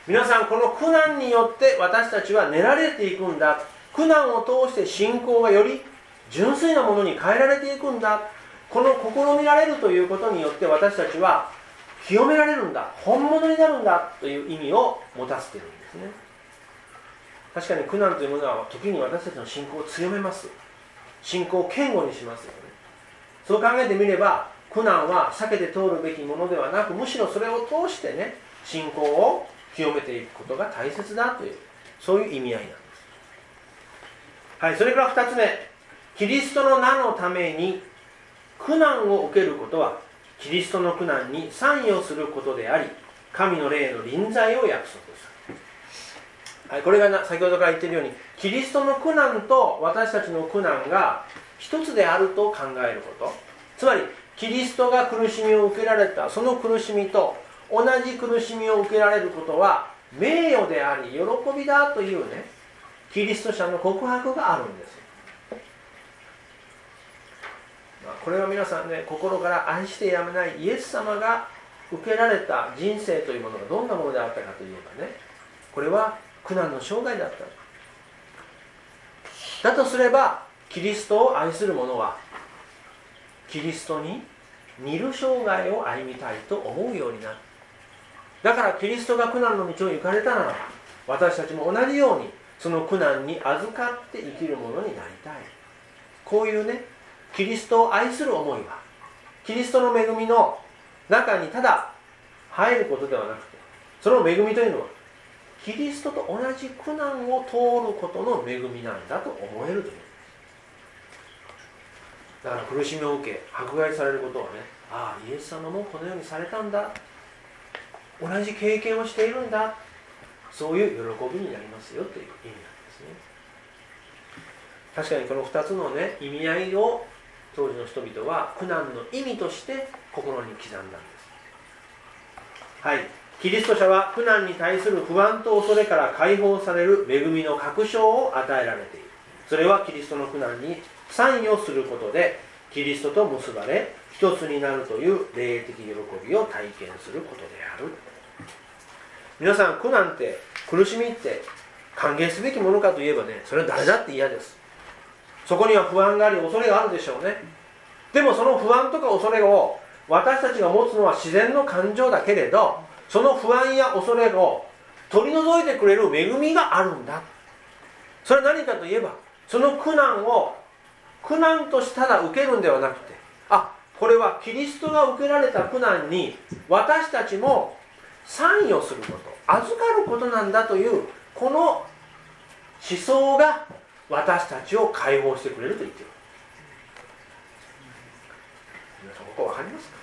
皆さん、この苦難によって私たちは練られていくんだ。苦難を通して信仰がより純粋なものに変えられていくんだ。この試みられるということによって私たちは清められるんだ、本物になるんだという意味を持たせているんですね。確かに苦難というものは時に私たちの信仰を強めます。信仰を堅固にしますよね。そう考えてみれば、苦難は避けて通るべきものではなく、むしろそれを通してね、信仰を清めていくことが大切だという、そういう意味合いなんです。はい、それから2つ目、キリストの名のために苦難を受けることはキリストの苦難に参与することであり、神の霊の臨在を約束する。はい、これが先ほどから言っているように、キリストの苦難と私たちの苦難が一つであると考えること。つまりキリストが苦しみを受けられたその苦しみと同じ苦しみを受けられることは名誉であり喜びだというね、キリスト者の告白があるんです。これは皆さんね、心から愛してやめないイエス様が受けられた人生というものがどんなものであったかといえばね、これは苦難の生涯だった。だとすれば、キリストを愛する者はキリストに似る生涯を歩みたいと思うようになる。だからキリストが苦難の道を行かれたならば、私たちも同じようにその苦難に預かって生きる者になりたい。こういうね、キリストを愛する思いはキリストの恵みの中にただ入ることではなくて、その恵みというのはキリストと同じ苦難を通ることの恵みなんだと思えるという。だから苦しみを受け迫害されることはね、ああイエス様もこのようにされたんだ、同じ経験をしているんだ、そういう喜びになりますよという意味なんですね。確かにこの2つのね、意味合いを当時の人々は苦難の意味として心に刻んだんです。はい、キリスト者は苦難に対する不安と恐れから解放される恵みの確証を与えられている。それはキリストの苦難に参与することでキリストと結ばれ一つになるという霊的喜びを体験することである。皆さん、苦難って苦しみって歓迎すべきものかといえばね、それは誰だって嫌です。そこには不安があり恐れがあるでしょうね。でもその不安とか恐れを私たちが持つのは自然の感情だけれど、その不安や恐れを取り除いてくれる恵みがあるんだ。それは何かといえば、その苦難を苦難としてただ受けるんではなくて、これはキリストが受けられた苦難に私たちも参与すること、預かることなんだというこの思想が私たちを解放してくれると言っている。皆さん、ここ分かりますか？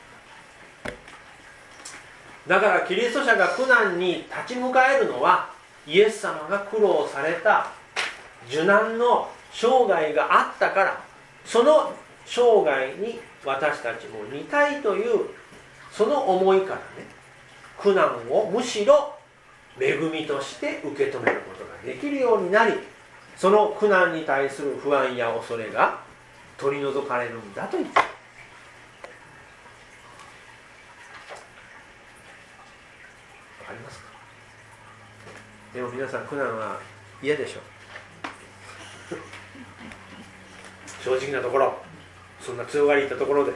だからキリスト者が苦難に立ち向かえるのは、イエス様が苦労された受難の生涯があったから、その生涯に私たちも似たいというその思いからね、苦難をむしろ恵みとして受け止めることができるようになり、その苦難に対する不安や恐れが取り除かれるんだと言っている。わかりますか？でも皆さん、苦難は嫌でしょう。正直なところ、そんな強がり言ったところでい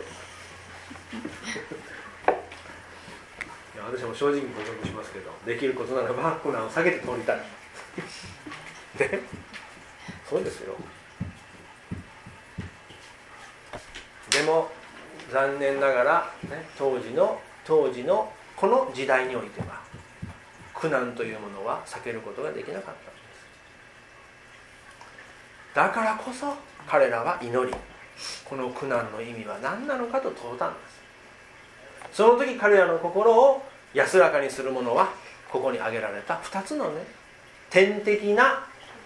や、私も正直に告白しますけど、できることならば苦難を避けて通りたいで、そうですよ。でも残念ながら、ね、当時のこの時代においては苦難というものは避けることができなかったんです。だからこそ彼らは祈り、この苦難の意味は何なのかと問うたんです。その時彼らの心を安らかにするものは、ここに挙げられた2つのね、天的な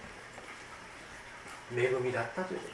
恵みだったということです。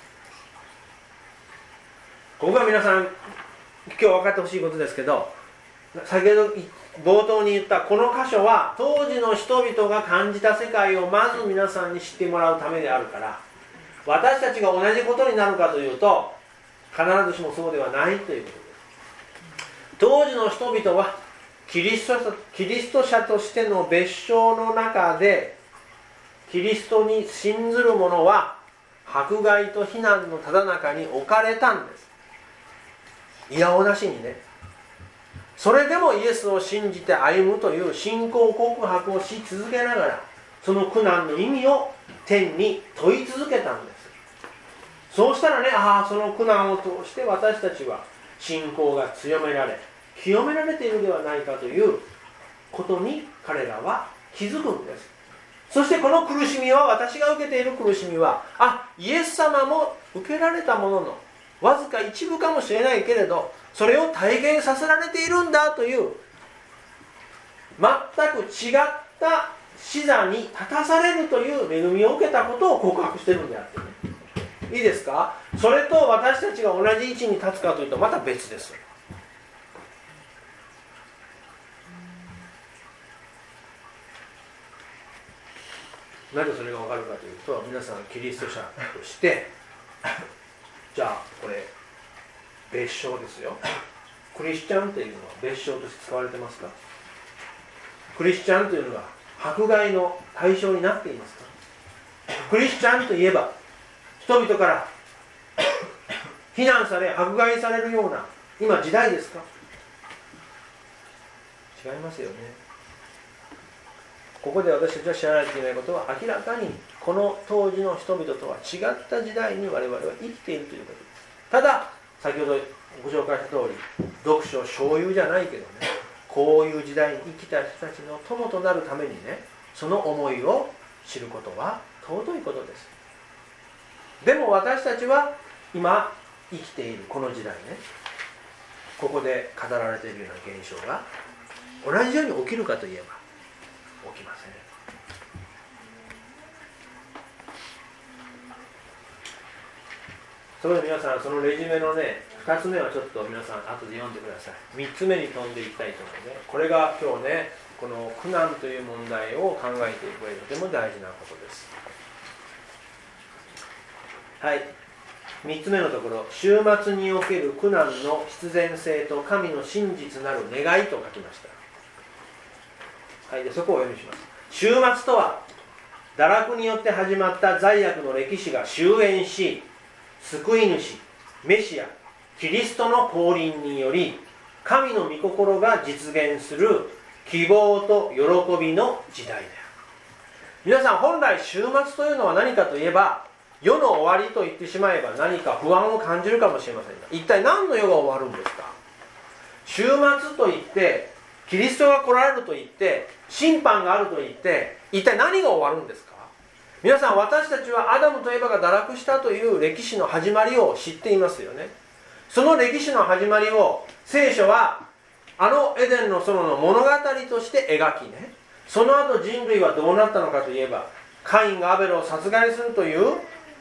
ここが皆さん今日分かってほしいことですけど、先ほど冒頭に言ったこの箇所は当時の人々が感じた世界をまず皆さんに知ってもらうためであるから、私たちが同じことになるかというと必ずしもそうではないということです。当時の人々はキリスト者としての別称の中でキリストに信ずる者は迫害と非難のただ中に置かれたんです。いやおなしにね。それでもイエスを信じて歩むという信仰告白をし続けながら、その苦難の意味を天に問い続けたんです。そうしたらね、その苦難を通して私たちは信仰が強められ清められているではないかということに彼らは気づくんです。そしてこの苦しみは、私が受けている苦しみは、イエス様も受けられたもののわずか一部かもしれないけれど、それを体現させられているんだという全く違った視座に立たされるという恵みを受けたことを告白しているんであってね。いいですか？それと私たちが同じ位置に立つかというとまた別です。なぜそれが分かるかというと、皆さんキリスト者としてじゃあこれ別称ですよ。クリスチャンというのは別称として使われてますか？クリスチャンというのは迫害の対象になっていますか？クリスチャンといえば人々から非難され迫害されるような今時代ですか？違いますよね。ここで私たちは知らないといけないことは、明らかにこの当時の人々とは違った時代に我々は生きているということです。ただ先ほどご紹介した通り、読書所有じゃないけどね、こういう時代に生きた人たちの友となるためにね、その思いを知ることは尊いことです。でも私たちは今生きているこの時代ね、ここで語られているような現象が同じように起きるかといえば起きません。そこで皆さん、そのレジュメのね、2つ目はちょっと皆さん後で読んでください。3つ目に飛んでいきたいと思うね。これが今日ね、この苦難という問題を考えていく上でとても大事なことです。はい、3つ目のところ、終末における苦難の必然性と神の真実なる願いと書きました。はい、でそこをお読みします。終末とは、堕落によって始まった罪悪の歴史が終焉し、救い主メシアキリストの降臨により神の御心が実現する希望と喜びの時代である。皆さん、本来終末というのは何かといえば、世の終わりと言ってしまえば何か不安を感じるかもしれませんが、一体何の世が終わるんですか？終末と言ってキリストが来られると言って審判があると言って、一体何が終わるんですか？皆さん、私たちはアダムとエバが堕落したという歴史の始まりを知っていますよね。その歴史の始まりを聖書はあのエデンの園の物語として描きね、その後人類はどうなったのかといえば、カインがアベルを殺害するという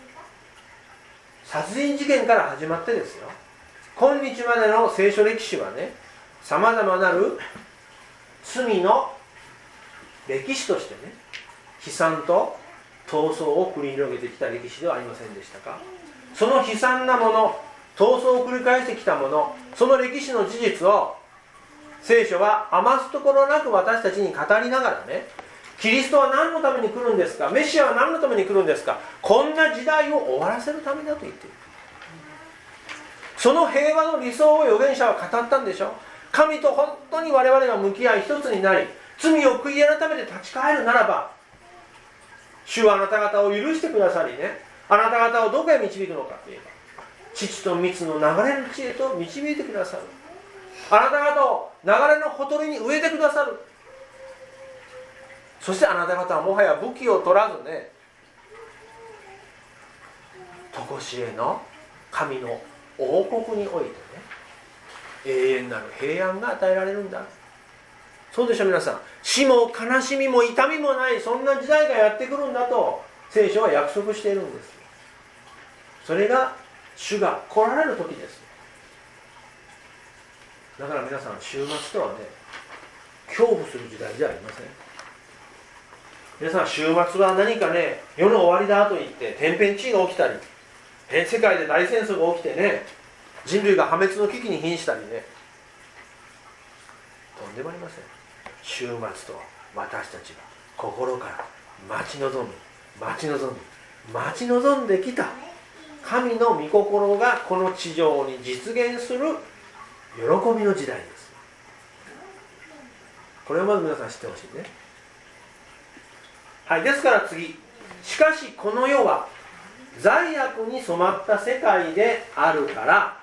殺人事件から始まってですよ、今日までの聖書歴史はね、さまざまなる罪の歴史としてね、悲惨と闘争を繰り広げてきた歴史ではありませんでしたか？その悲惨なもの、闘争を繰り返してきたもの、その歴史の事実を聖書は余すところなく私たちに語りながらね、キリストは何のために来るんですか、メシアは何のために来るんですか、こんな時代を終わらせるためだと言っている。その平和の理想を預言者は語ったんでしょ。神と本当に我々が向き合い一つになり、罪を悔い改めて立ち返るならば、主はあなた方を許してくださりね、あなた方をどこへ導くのかといえば、父と蜜の流れる地へと導いてくださる。あなた方を流れのほとりに植えてくださる。そしてあなた方はもはや武器を取らずね、常しえの神の王国においてね、永遠なる平安が与えられるんだ。そうでしょ皆さん。死も悲しみも痛みもない、そんな時代がやってくるんだと聖書は約束しているんです。それが主が来られる時です。だから皆さん、終末とはね、恐怖する時代じゃありません。皆さん、終末は何かね、世の終わりだと言って天変地異が起きたり、世界で大戦争が起きてね、人類が破滅の危機に瀕したりね、とでもありません。終末と私たちが心から待ち望んできた神の御心がこの地上に実現する喜びの時代です。これをまず皆さん知ってほしいね。はい、ですから次、しかしこの世は罪悪に染まった世界であるから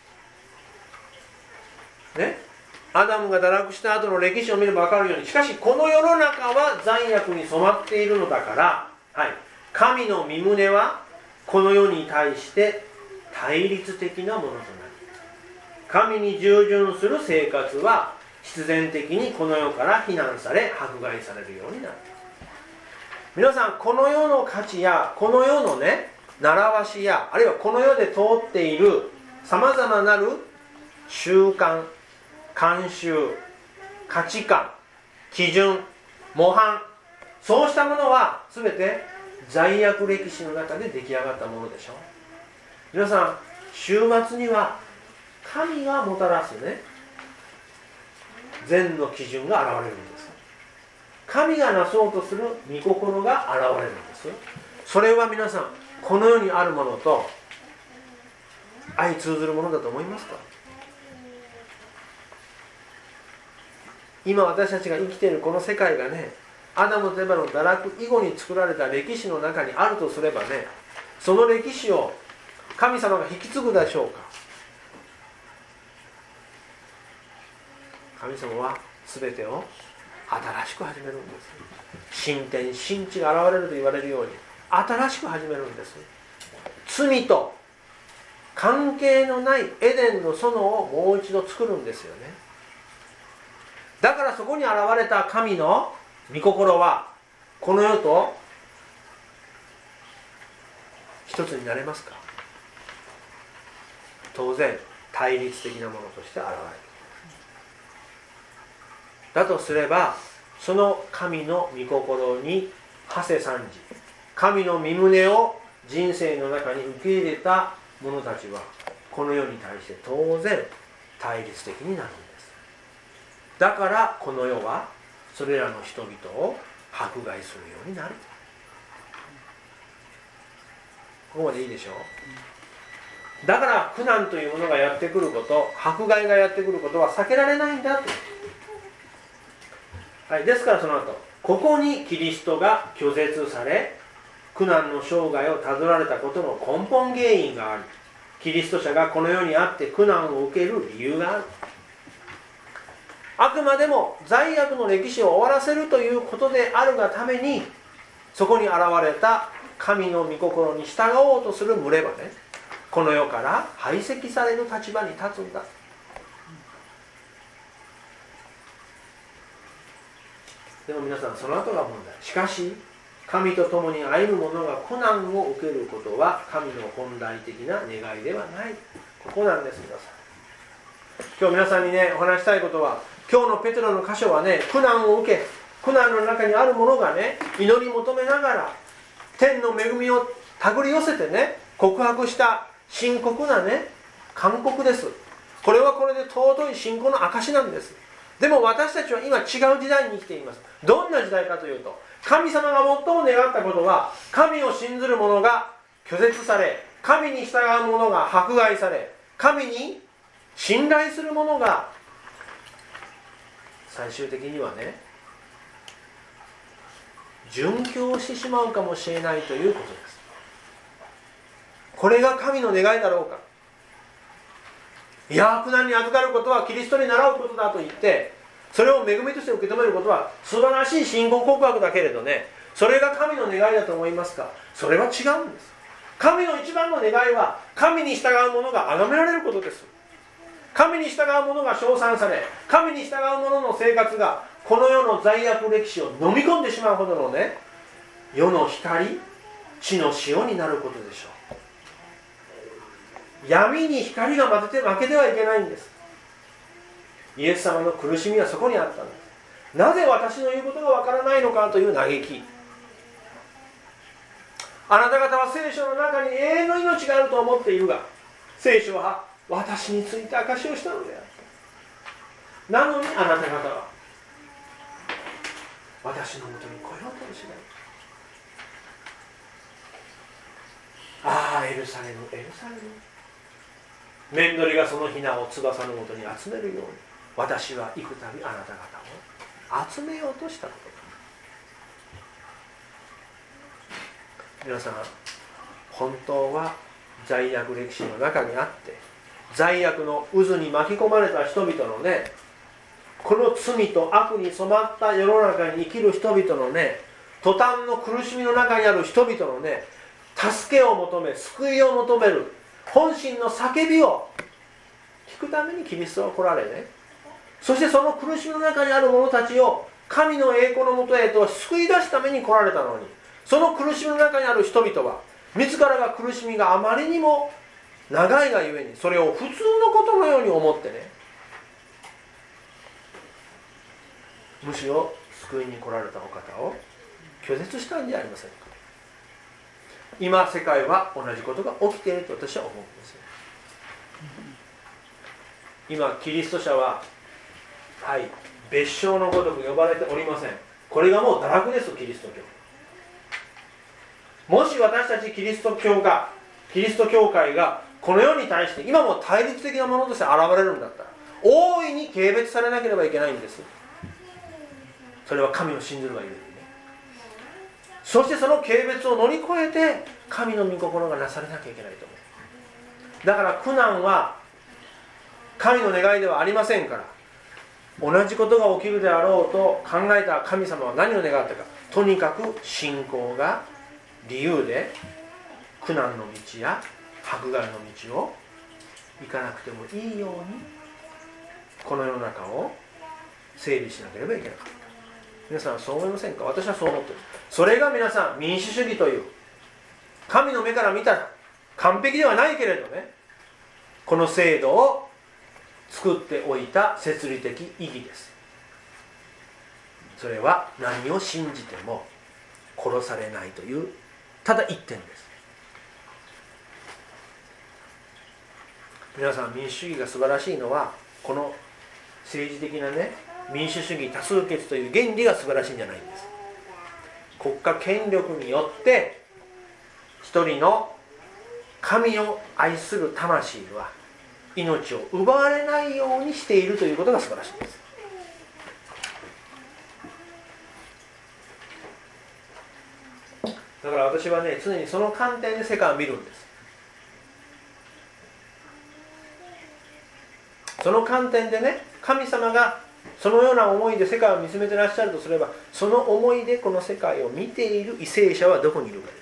ね、アダムが堕落した後の歴史を見れば分かるように、しかしこの世の中は罪悪に染まっているのだから、はい、神の御胸はこの世に対して対立的なものとなり、神に従順する生活は必然的にこの世から非難され迫害されるようになる。皆さん、この世の価値やこの世のね習わしや、あるいはこの世で通っているさまざまなる習慣、慣習、価値観、基準、模範、そうしたものは全て罪悪歴史の中で出来上がったものでしょう。皆さん、終末には神がもたらすね善の基準が現れるんです。神がなそうとする御心が現れるんです。それは皆さん、この世にあるものと相通ずるものだと思いますか？今私たちが生きているこの世界がね、アダムとエバの堕落以後に作られた歴史の中にあるとすればね、その歴史を神様が引き継ぐでしょうか？神様は全てを新しく始めるんです。新天新地が現れると言われるように新しく始めるんです。罪と関係のないエデンの園をもう一度作るんですよね。だからそこに現れた神の御心はこの世と一つになれますか？当然対立的なものとして現れる。だとすれば、その神の御心に馳せ参じ、神の御胸を人生の中に受け入れた者たちはこの世に対して当然対立的になるんです。だからこの世はそれらの人々を迫害するようになる。ここまでいいでしょう。だから苦難というものがやってくること、迫害がやってくることは避けられないんだと。はい、ですからその後、ここにキリストが拒絶され苦難の生涯をたどられたことの根本原因があり、キリスト者がこの世にあって苦難を受ける理由がある。あくまでも罪悪の歴史を終わらせるということであるがために、そこに現れた神の御心に従おうとする群れはね、この世から排斥される立場に立つんだ。でも皆さん、その後が問題。しかし神と共に歩む者が苦難を受けることは神の本来的な願いではない。ここなんです。皆さん、今日皆さんにねお話したいことは、今日のペテロの箇所はね、苦難を受け、苦難の中にある者がね祈り求めながら天の恵みを手繰り寄せてね告白した深刻なね勧告です。これはこれで尊い信仰の証なんです。でも私たちは今違う時代に生きています。どんな時代かというと、神様が最も願ったことは、神を信ずる者が拒絶され、神に従う者が迫害され、神に信頼する者が最終的にはね殉教してしまうかもしれないということです。これが神の願いだろうか。いや、苦難に預かることはキリストに倣うことだと言って、それを恵みとして受け止めることは素晴らしい信仰告白だけれどね、それが神の願いだと思いますか？それは違うんです。神の一番の願いは、神に従う者が崇められることです。神に従う者が称賛され、神に従う者の生活がこの世の罪悪歴史を飲み込んでしまうほどのね、世の光、地の塩になることでしょう。闇に光が負けてはいけないんです。イエス様の苦しみはそこにあったんです。なぜ私の言うことがわからないのかという嘆き。あなた方は聖書の中に永遠の命があると思っているが、聖書は私について証しをしたのである。 なのにあなた方は私のもとに来ようとしない。ああエルサレムエルサレム、面取りがその雛を翼のもとに集めるように私は幾たびあなた方を集めようとしたことだ。皆さん、本当は罪悪歴史の中にあって罪悪の渦に巻き込まれた人々のね、この罪と悪に染まった世の中に生きる人々のね、途端の苦しみの中にある人々のね、助けを求め救いを求める本心の叫びを聞くためにキリストは来られね、そしてその苦しみの中にある者たちを神の栄光のもとへと救い出すために来られたのに、その苦しみの中にある人々は自らが苦しみがあまりにも長いがゆえにそれを普通のことのように思ってね、むしろ救いに来られたお方を拒絶したんじゃありませんか。今世界は同じことが起きていると私は思うんですよ。今キリスト者は別称のごとく呼ばれておりません。これがもう堕落です。キリスト教、もし私たちキリスト教会がこの世に対して今も対立的なものとして現れるんだったら大いに軽蔑されなければいけないんです。それは神を信ずるがゆえにね。そしてその軽蔑を乗り越えて神の御心がなされなきゃいけないと思う。だから苦難は神の願いではありませんから、同じことが起きるであろうと考えた神様は何を願ったか、とにかく信仰が理由で苦難の道や迫害の道を行かなくてもいいようにこの世の中を整理しなければいけなかった。皆さんはそう思いませんか。私はそう思っている。それが皆さん民主主義という神の目から見たら完璧ではないけれどね、この制度を作っておいた摂理的意義です。それは何を信じても殺されないというただ一点です。皆さん、民主主義が素晴らしいのはこの政治的なね、民主主義多数決という原理が素晴らしいんじゃないんです。国家権力によって一人の神を愛する魂は命を奪われないようにしているということが素晴らしいです。だから私はね、常にその観点で世界を見るんです。その観点でね、神様がそのような思いで世界を見つめてらっしゃるとすれば、その思いでこの世界を見ている為政者はどこにいるかです。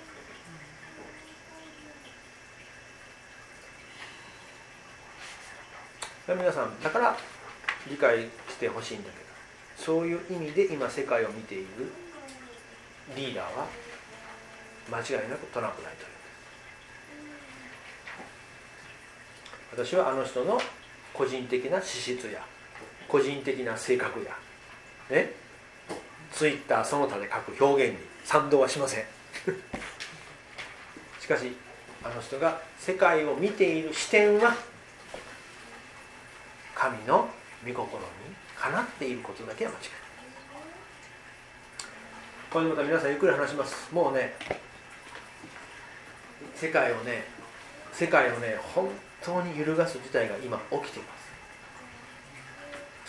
皆さん、だから理解してほしいんだけど、そういう意味で今世界を見ているリーダーは間違いなくトランプ大統領です。私はあの人の個人的な資質や個人的な性格やね、ツイッターその他で書く表現に賛同はしませんしかしあの人が世界を見ている視点は神の御心にかなっていることだけは間違いない。これでまた皆さんゆっくり話します。もうね、世界をね本当に揺るがす事態が今起きています。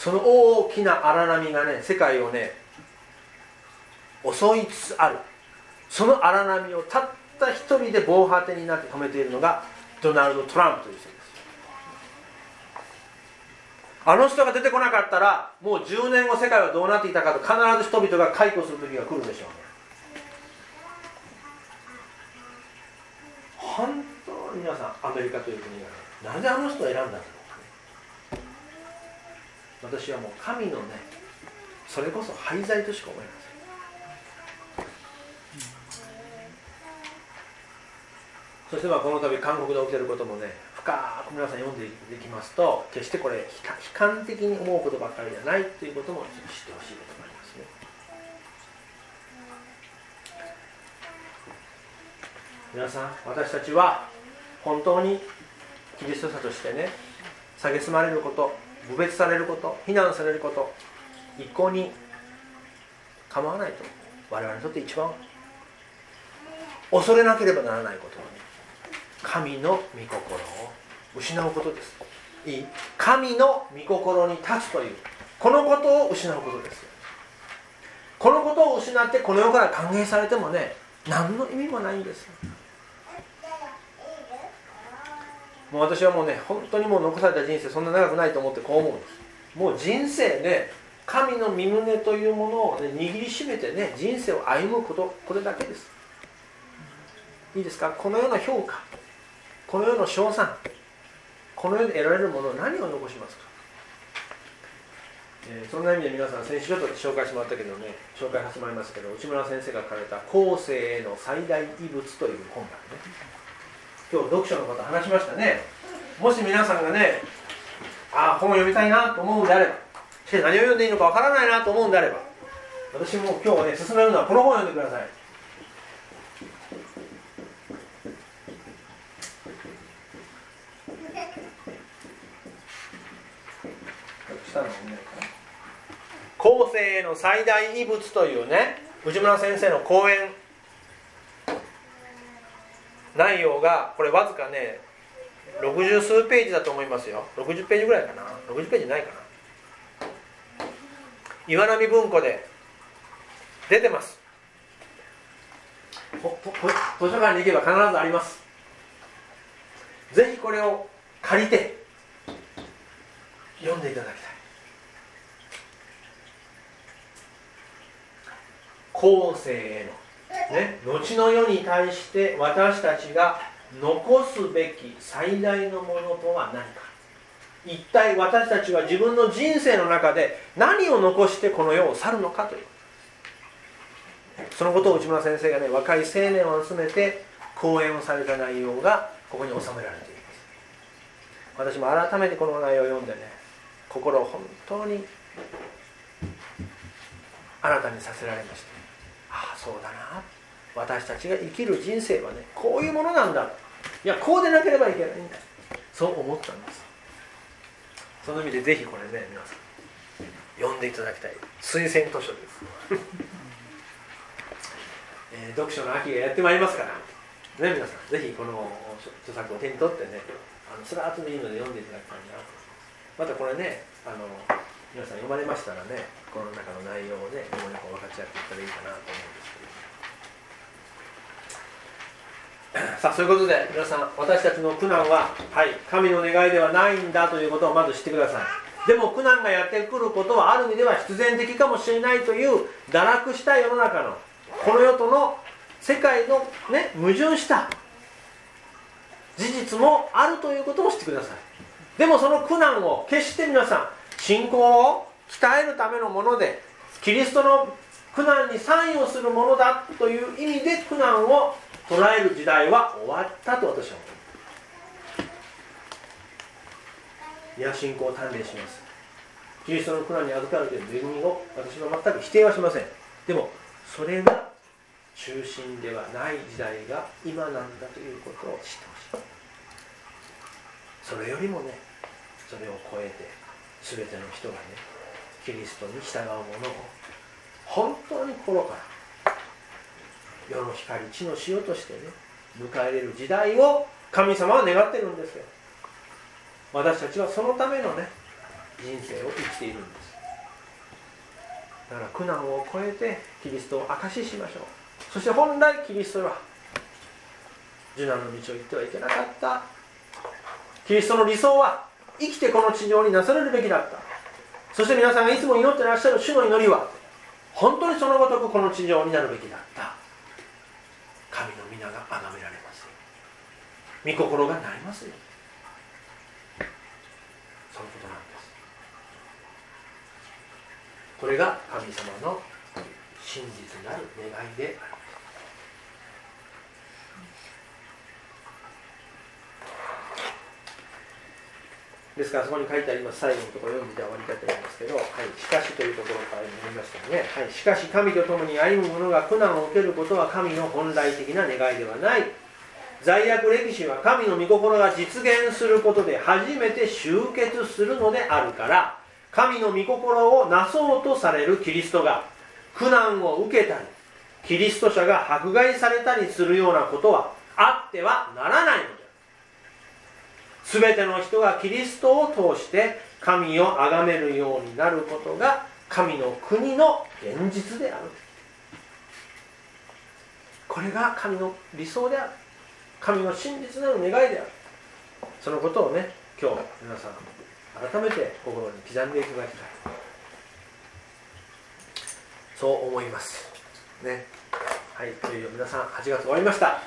その大きな荒波がね、世界をね襲いつつある。その荒波をたった一人で防波堤になって止めているのがドナルド・トランプという人です。あの人が出てこなかったらもう10年後世界はどうなっていたかと必ず人々が回顧する時が来るでしょうね。本当に皆さん、アメリカという国がね、なぜあの人を選んだんだろうか。私はもう神のね、それこそ廃材としか思えません。そしてこの度韓国で起きていることもね、深く皆さん読んでいきますと、決してこれ悲観的に思うことばかりじゃないということも知ってほしいことがありますね。皆さん、私たちは本当にキリスト者としてね、蔑まれること、 侮蔑されること、非難されること、一向に構わないと。我々にとって一番恐れなければならないことは、神の御心を失うことです。いい？神の御心に立つという、このことを失うことです。このことを失ってこの世から歓迎されてもね、何の意味もないんです。もう私はもうね、本当にもう残された人生そんな長くないと思ってこう思うんです。もう人生ね、神の御胸というものを、ね、握りしめてね、人生を歩むこと、これだけです。いいですか？この世の評価、この世の称賛、この世で得られるものを何を残しますか？そんな意味で皆さん、先週ちょっと紹介してもらったけどね、紹介始まりますけど、内村先生が書かれた後世への最大遺物という本がね、今日読書のこと話しましたね。もし皆さんがね、本を読みたいなと思うんであれば、しかし何を読んでいいのかわからないなと思うんであれば、私も今日ね、勧めるのはこの本を読んでください。後世への最大遺物というね、内村先生の講演内容が、これわずかね60数ページだと思いますよ。60ページぐらいかな、60ページないかな。岩波文庫で出てます。図書館に行けば必ずあります。ぜひこれを借りて読んでいただきたい。後世への、ね、後の世に対して私たちが残すべき最大のものとは何か。一体私たちは自分の人生の中で何を残してこの世を去るのかという、そのことを内村先生がね、若い青年を集めて講演をされた内容がここに収められています。私も改めてこの内容を読んでね、心を本当に新たにさせられました。そうだな、私たちが生きる人生はね、こういうものなんだ、いやこうでなければいけないんだ、そう思ったんです。その意味でぜひこれね、皆さん読んでいただきたい推薦図書です、読書の秋がやってまいりますからね、皆さんぜひこの著作を手に取ってね、スラーッとでいいので読んでいただきたいなと。またこれね、皆さん読まれましたらね、この中の内容をね、もう分かち合っていったらいいかなと思うんですけどさあ、そういうことで皆さん、私たちの苦難は、神の願いではないんだということをまず知ってください。でも苦難がやってくることはある意味では必然的かもしれないという堕落した世の中のこの世との世界のね、矛盾した事実もあるということを知ってください。でもその苦難を決して皆さん、信仰を鍛えるためのもので、キリストの苦難に参与するものだという意味で苦難を捉える時代は終わったと私は思います。いや、信仰を鍛錬します。キリストの苦難に預かるという恵みを私は全く否定はしません。でもそれが中心ではない時代が今なんだということを知ってほしい。それよりもね、それを超えて全ての人がね、キリストに従うものを本当に心から世の光、地の塩としてね、迎え入れる時代を神様は願っているんですよ。私たちはそのためのね、人生を生きているんです。だから苦難を超えてキリストを証ししましょう。そして本来キリストは受難の道を行ってはいけなかった。キリストの理想は生きてこの地上になされるべきだった。そして皆さんがいつも祈ってらっしゃる主の祈りは本当にそのごとくこの地上になるべきだった。神の皆が崇められますよ。御心がなりますよ。そういうことなんです。これが神様の真実なる願いである。ですからそこに書いてあります、最後のところ読んで終わりたいと思いますけど、しかしというところから読みましたね。しかし神と共に歩む者が苦難を受けることは神の本来的な願いではない。 罪悪歴史は神の御心が実現することで初めて集結するのであるから、神の御心をなそうとされるキリストが苦難を受けたり、キリスト者が迫害されたりするようなことはあってはならないのである。すべての人がキリストを通して神を崇めるようになることが神の国の現実である。これが神の理想である。神の真実なる願いである。そのことをね、今日皆さん改めて心に刻んでいただきたい、そう思いますね。はい、という皆さん8月終わりました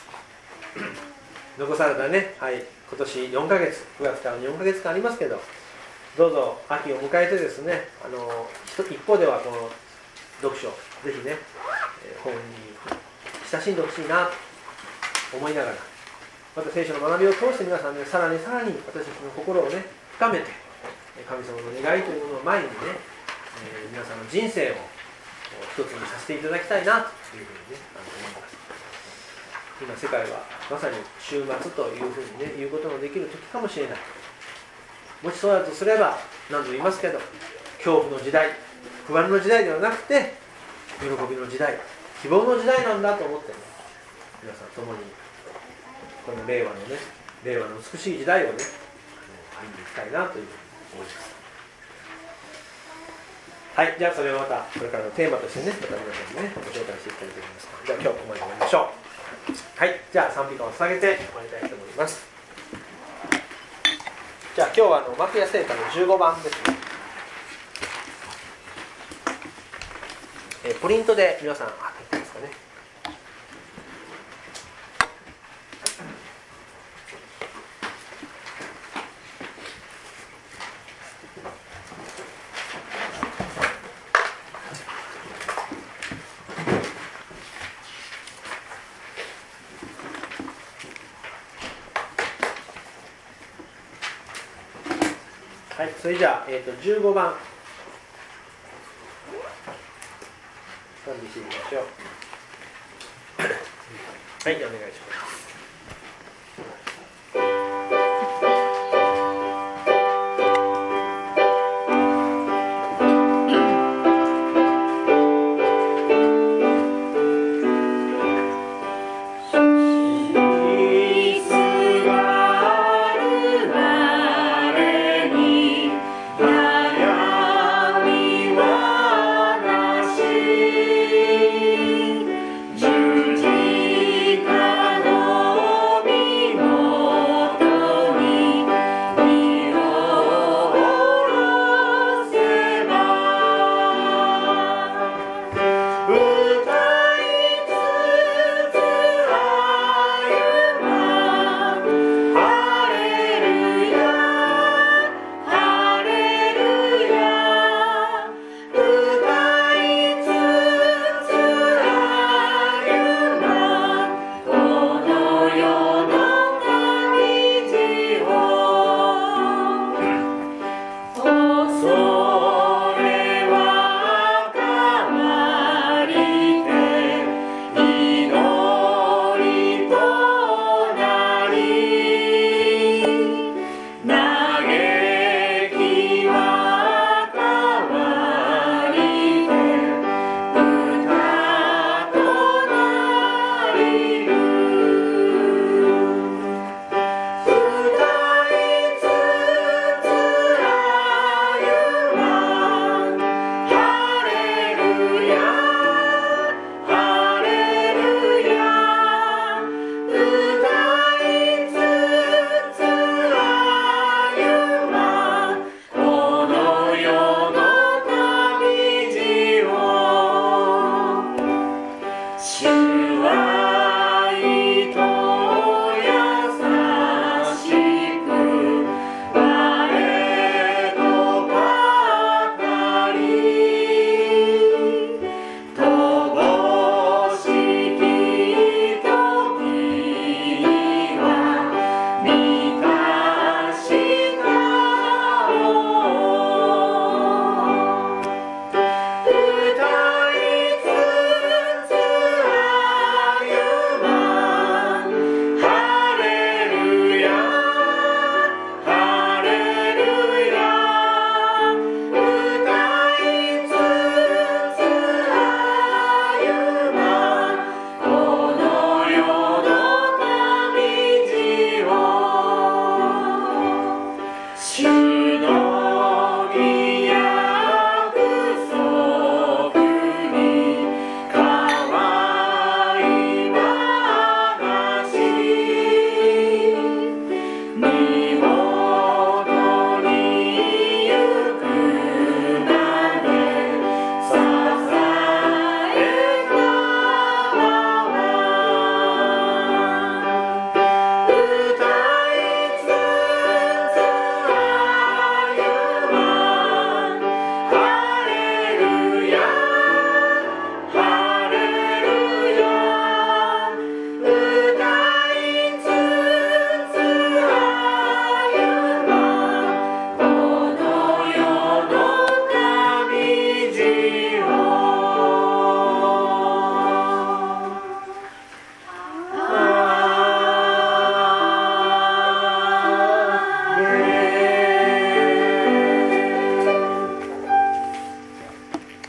残されたね、はい、今年4ヶ月、9月から4ヶ月間ありますけど、どうぞ秋を迎えてですね、一方ではこの読書、ぜひね、本に親しんでほしいなと思いながら、また聖書の学びを通して皆さんね、さらに私たちの心をね、深めて、神様の願いというものを前にね、皆さんの人生を一つにさせていただきたいなというふうにね、思います。今世界はまさに終末というふうにね、言うことのできる時かもしれない。もしそうだとすれば、何度も言いますけど、恐怖の時代、不安の時代ではなくて、喜びの時代、希望の時代なんだと思ってね、皆さん共にこの令和の美しい時代をね、歩んでいきたいなというふうに思います。はい、じゃあそれをまたこれからのテーマとしてね、また皆さんにね、ご紹介していきたいと思います。じゃあ今日ここまで終わりましょう。はい、じゃあ賛美歌を捧げて終わりたいと思います。じゃあ今日は幕屋聖歌の15番ですね。プリントで皆さん貼っていますかね。はい、それじゃあ、15番賛美してみましょう。はい、お願いします。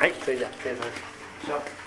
はい、それじゃあ生産しましょう。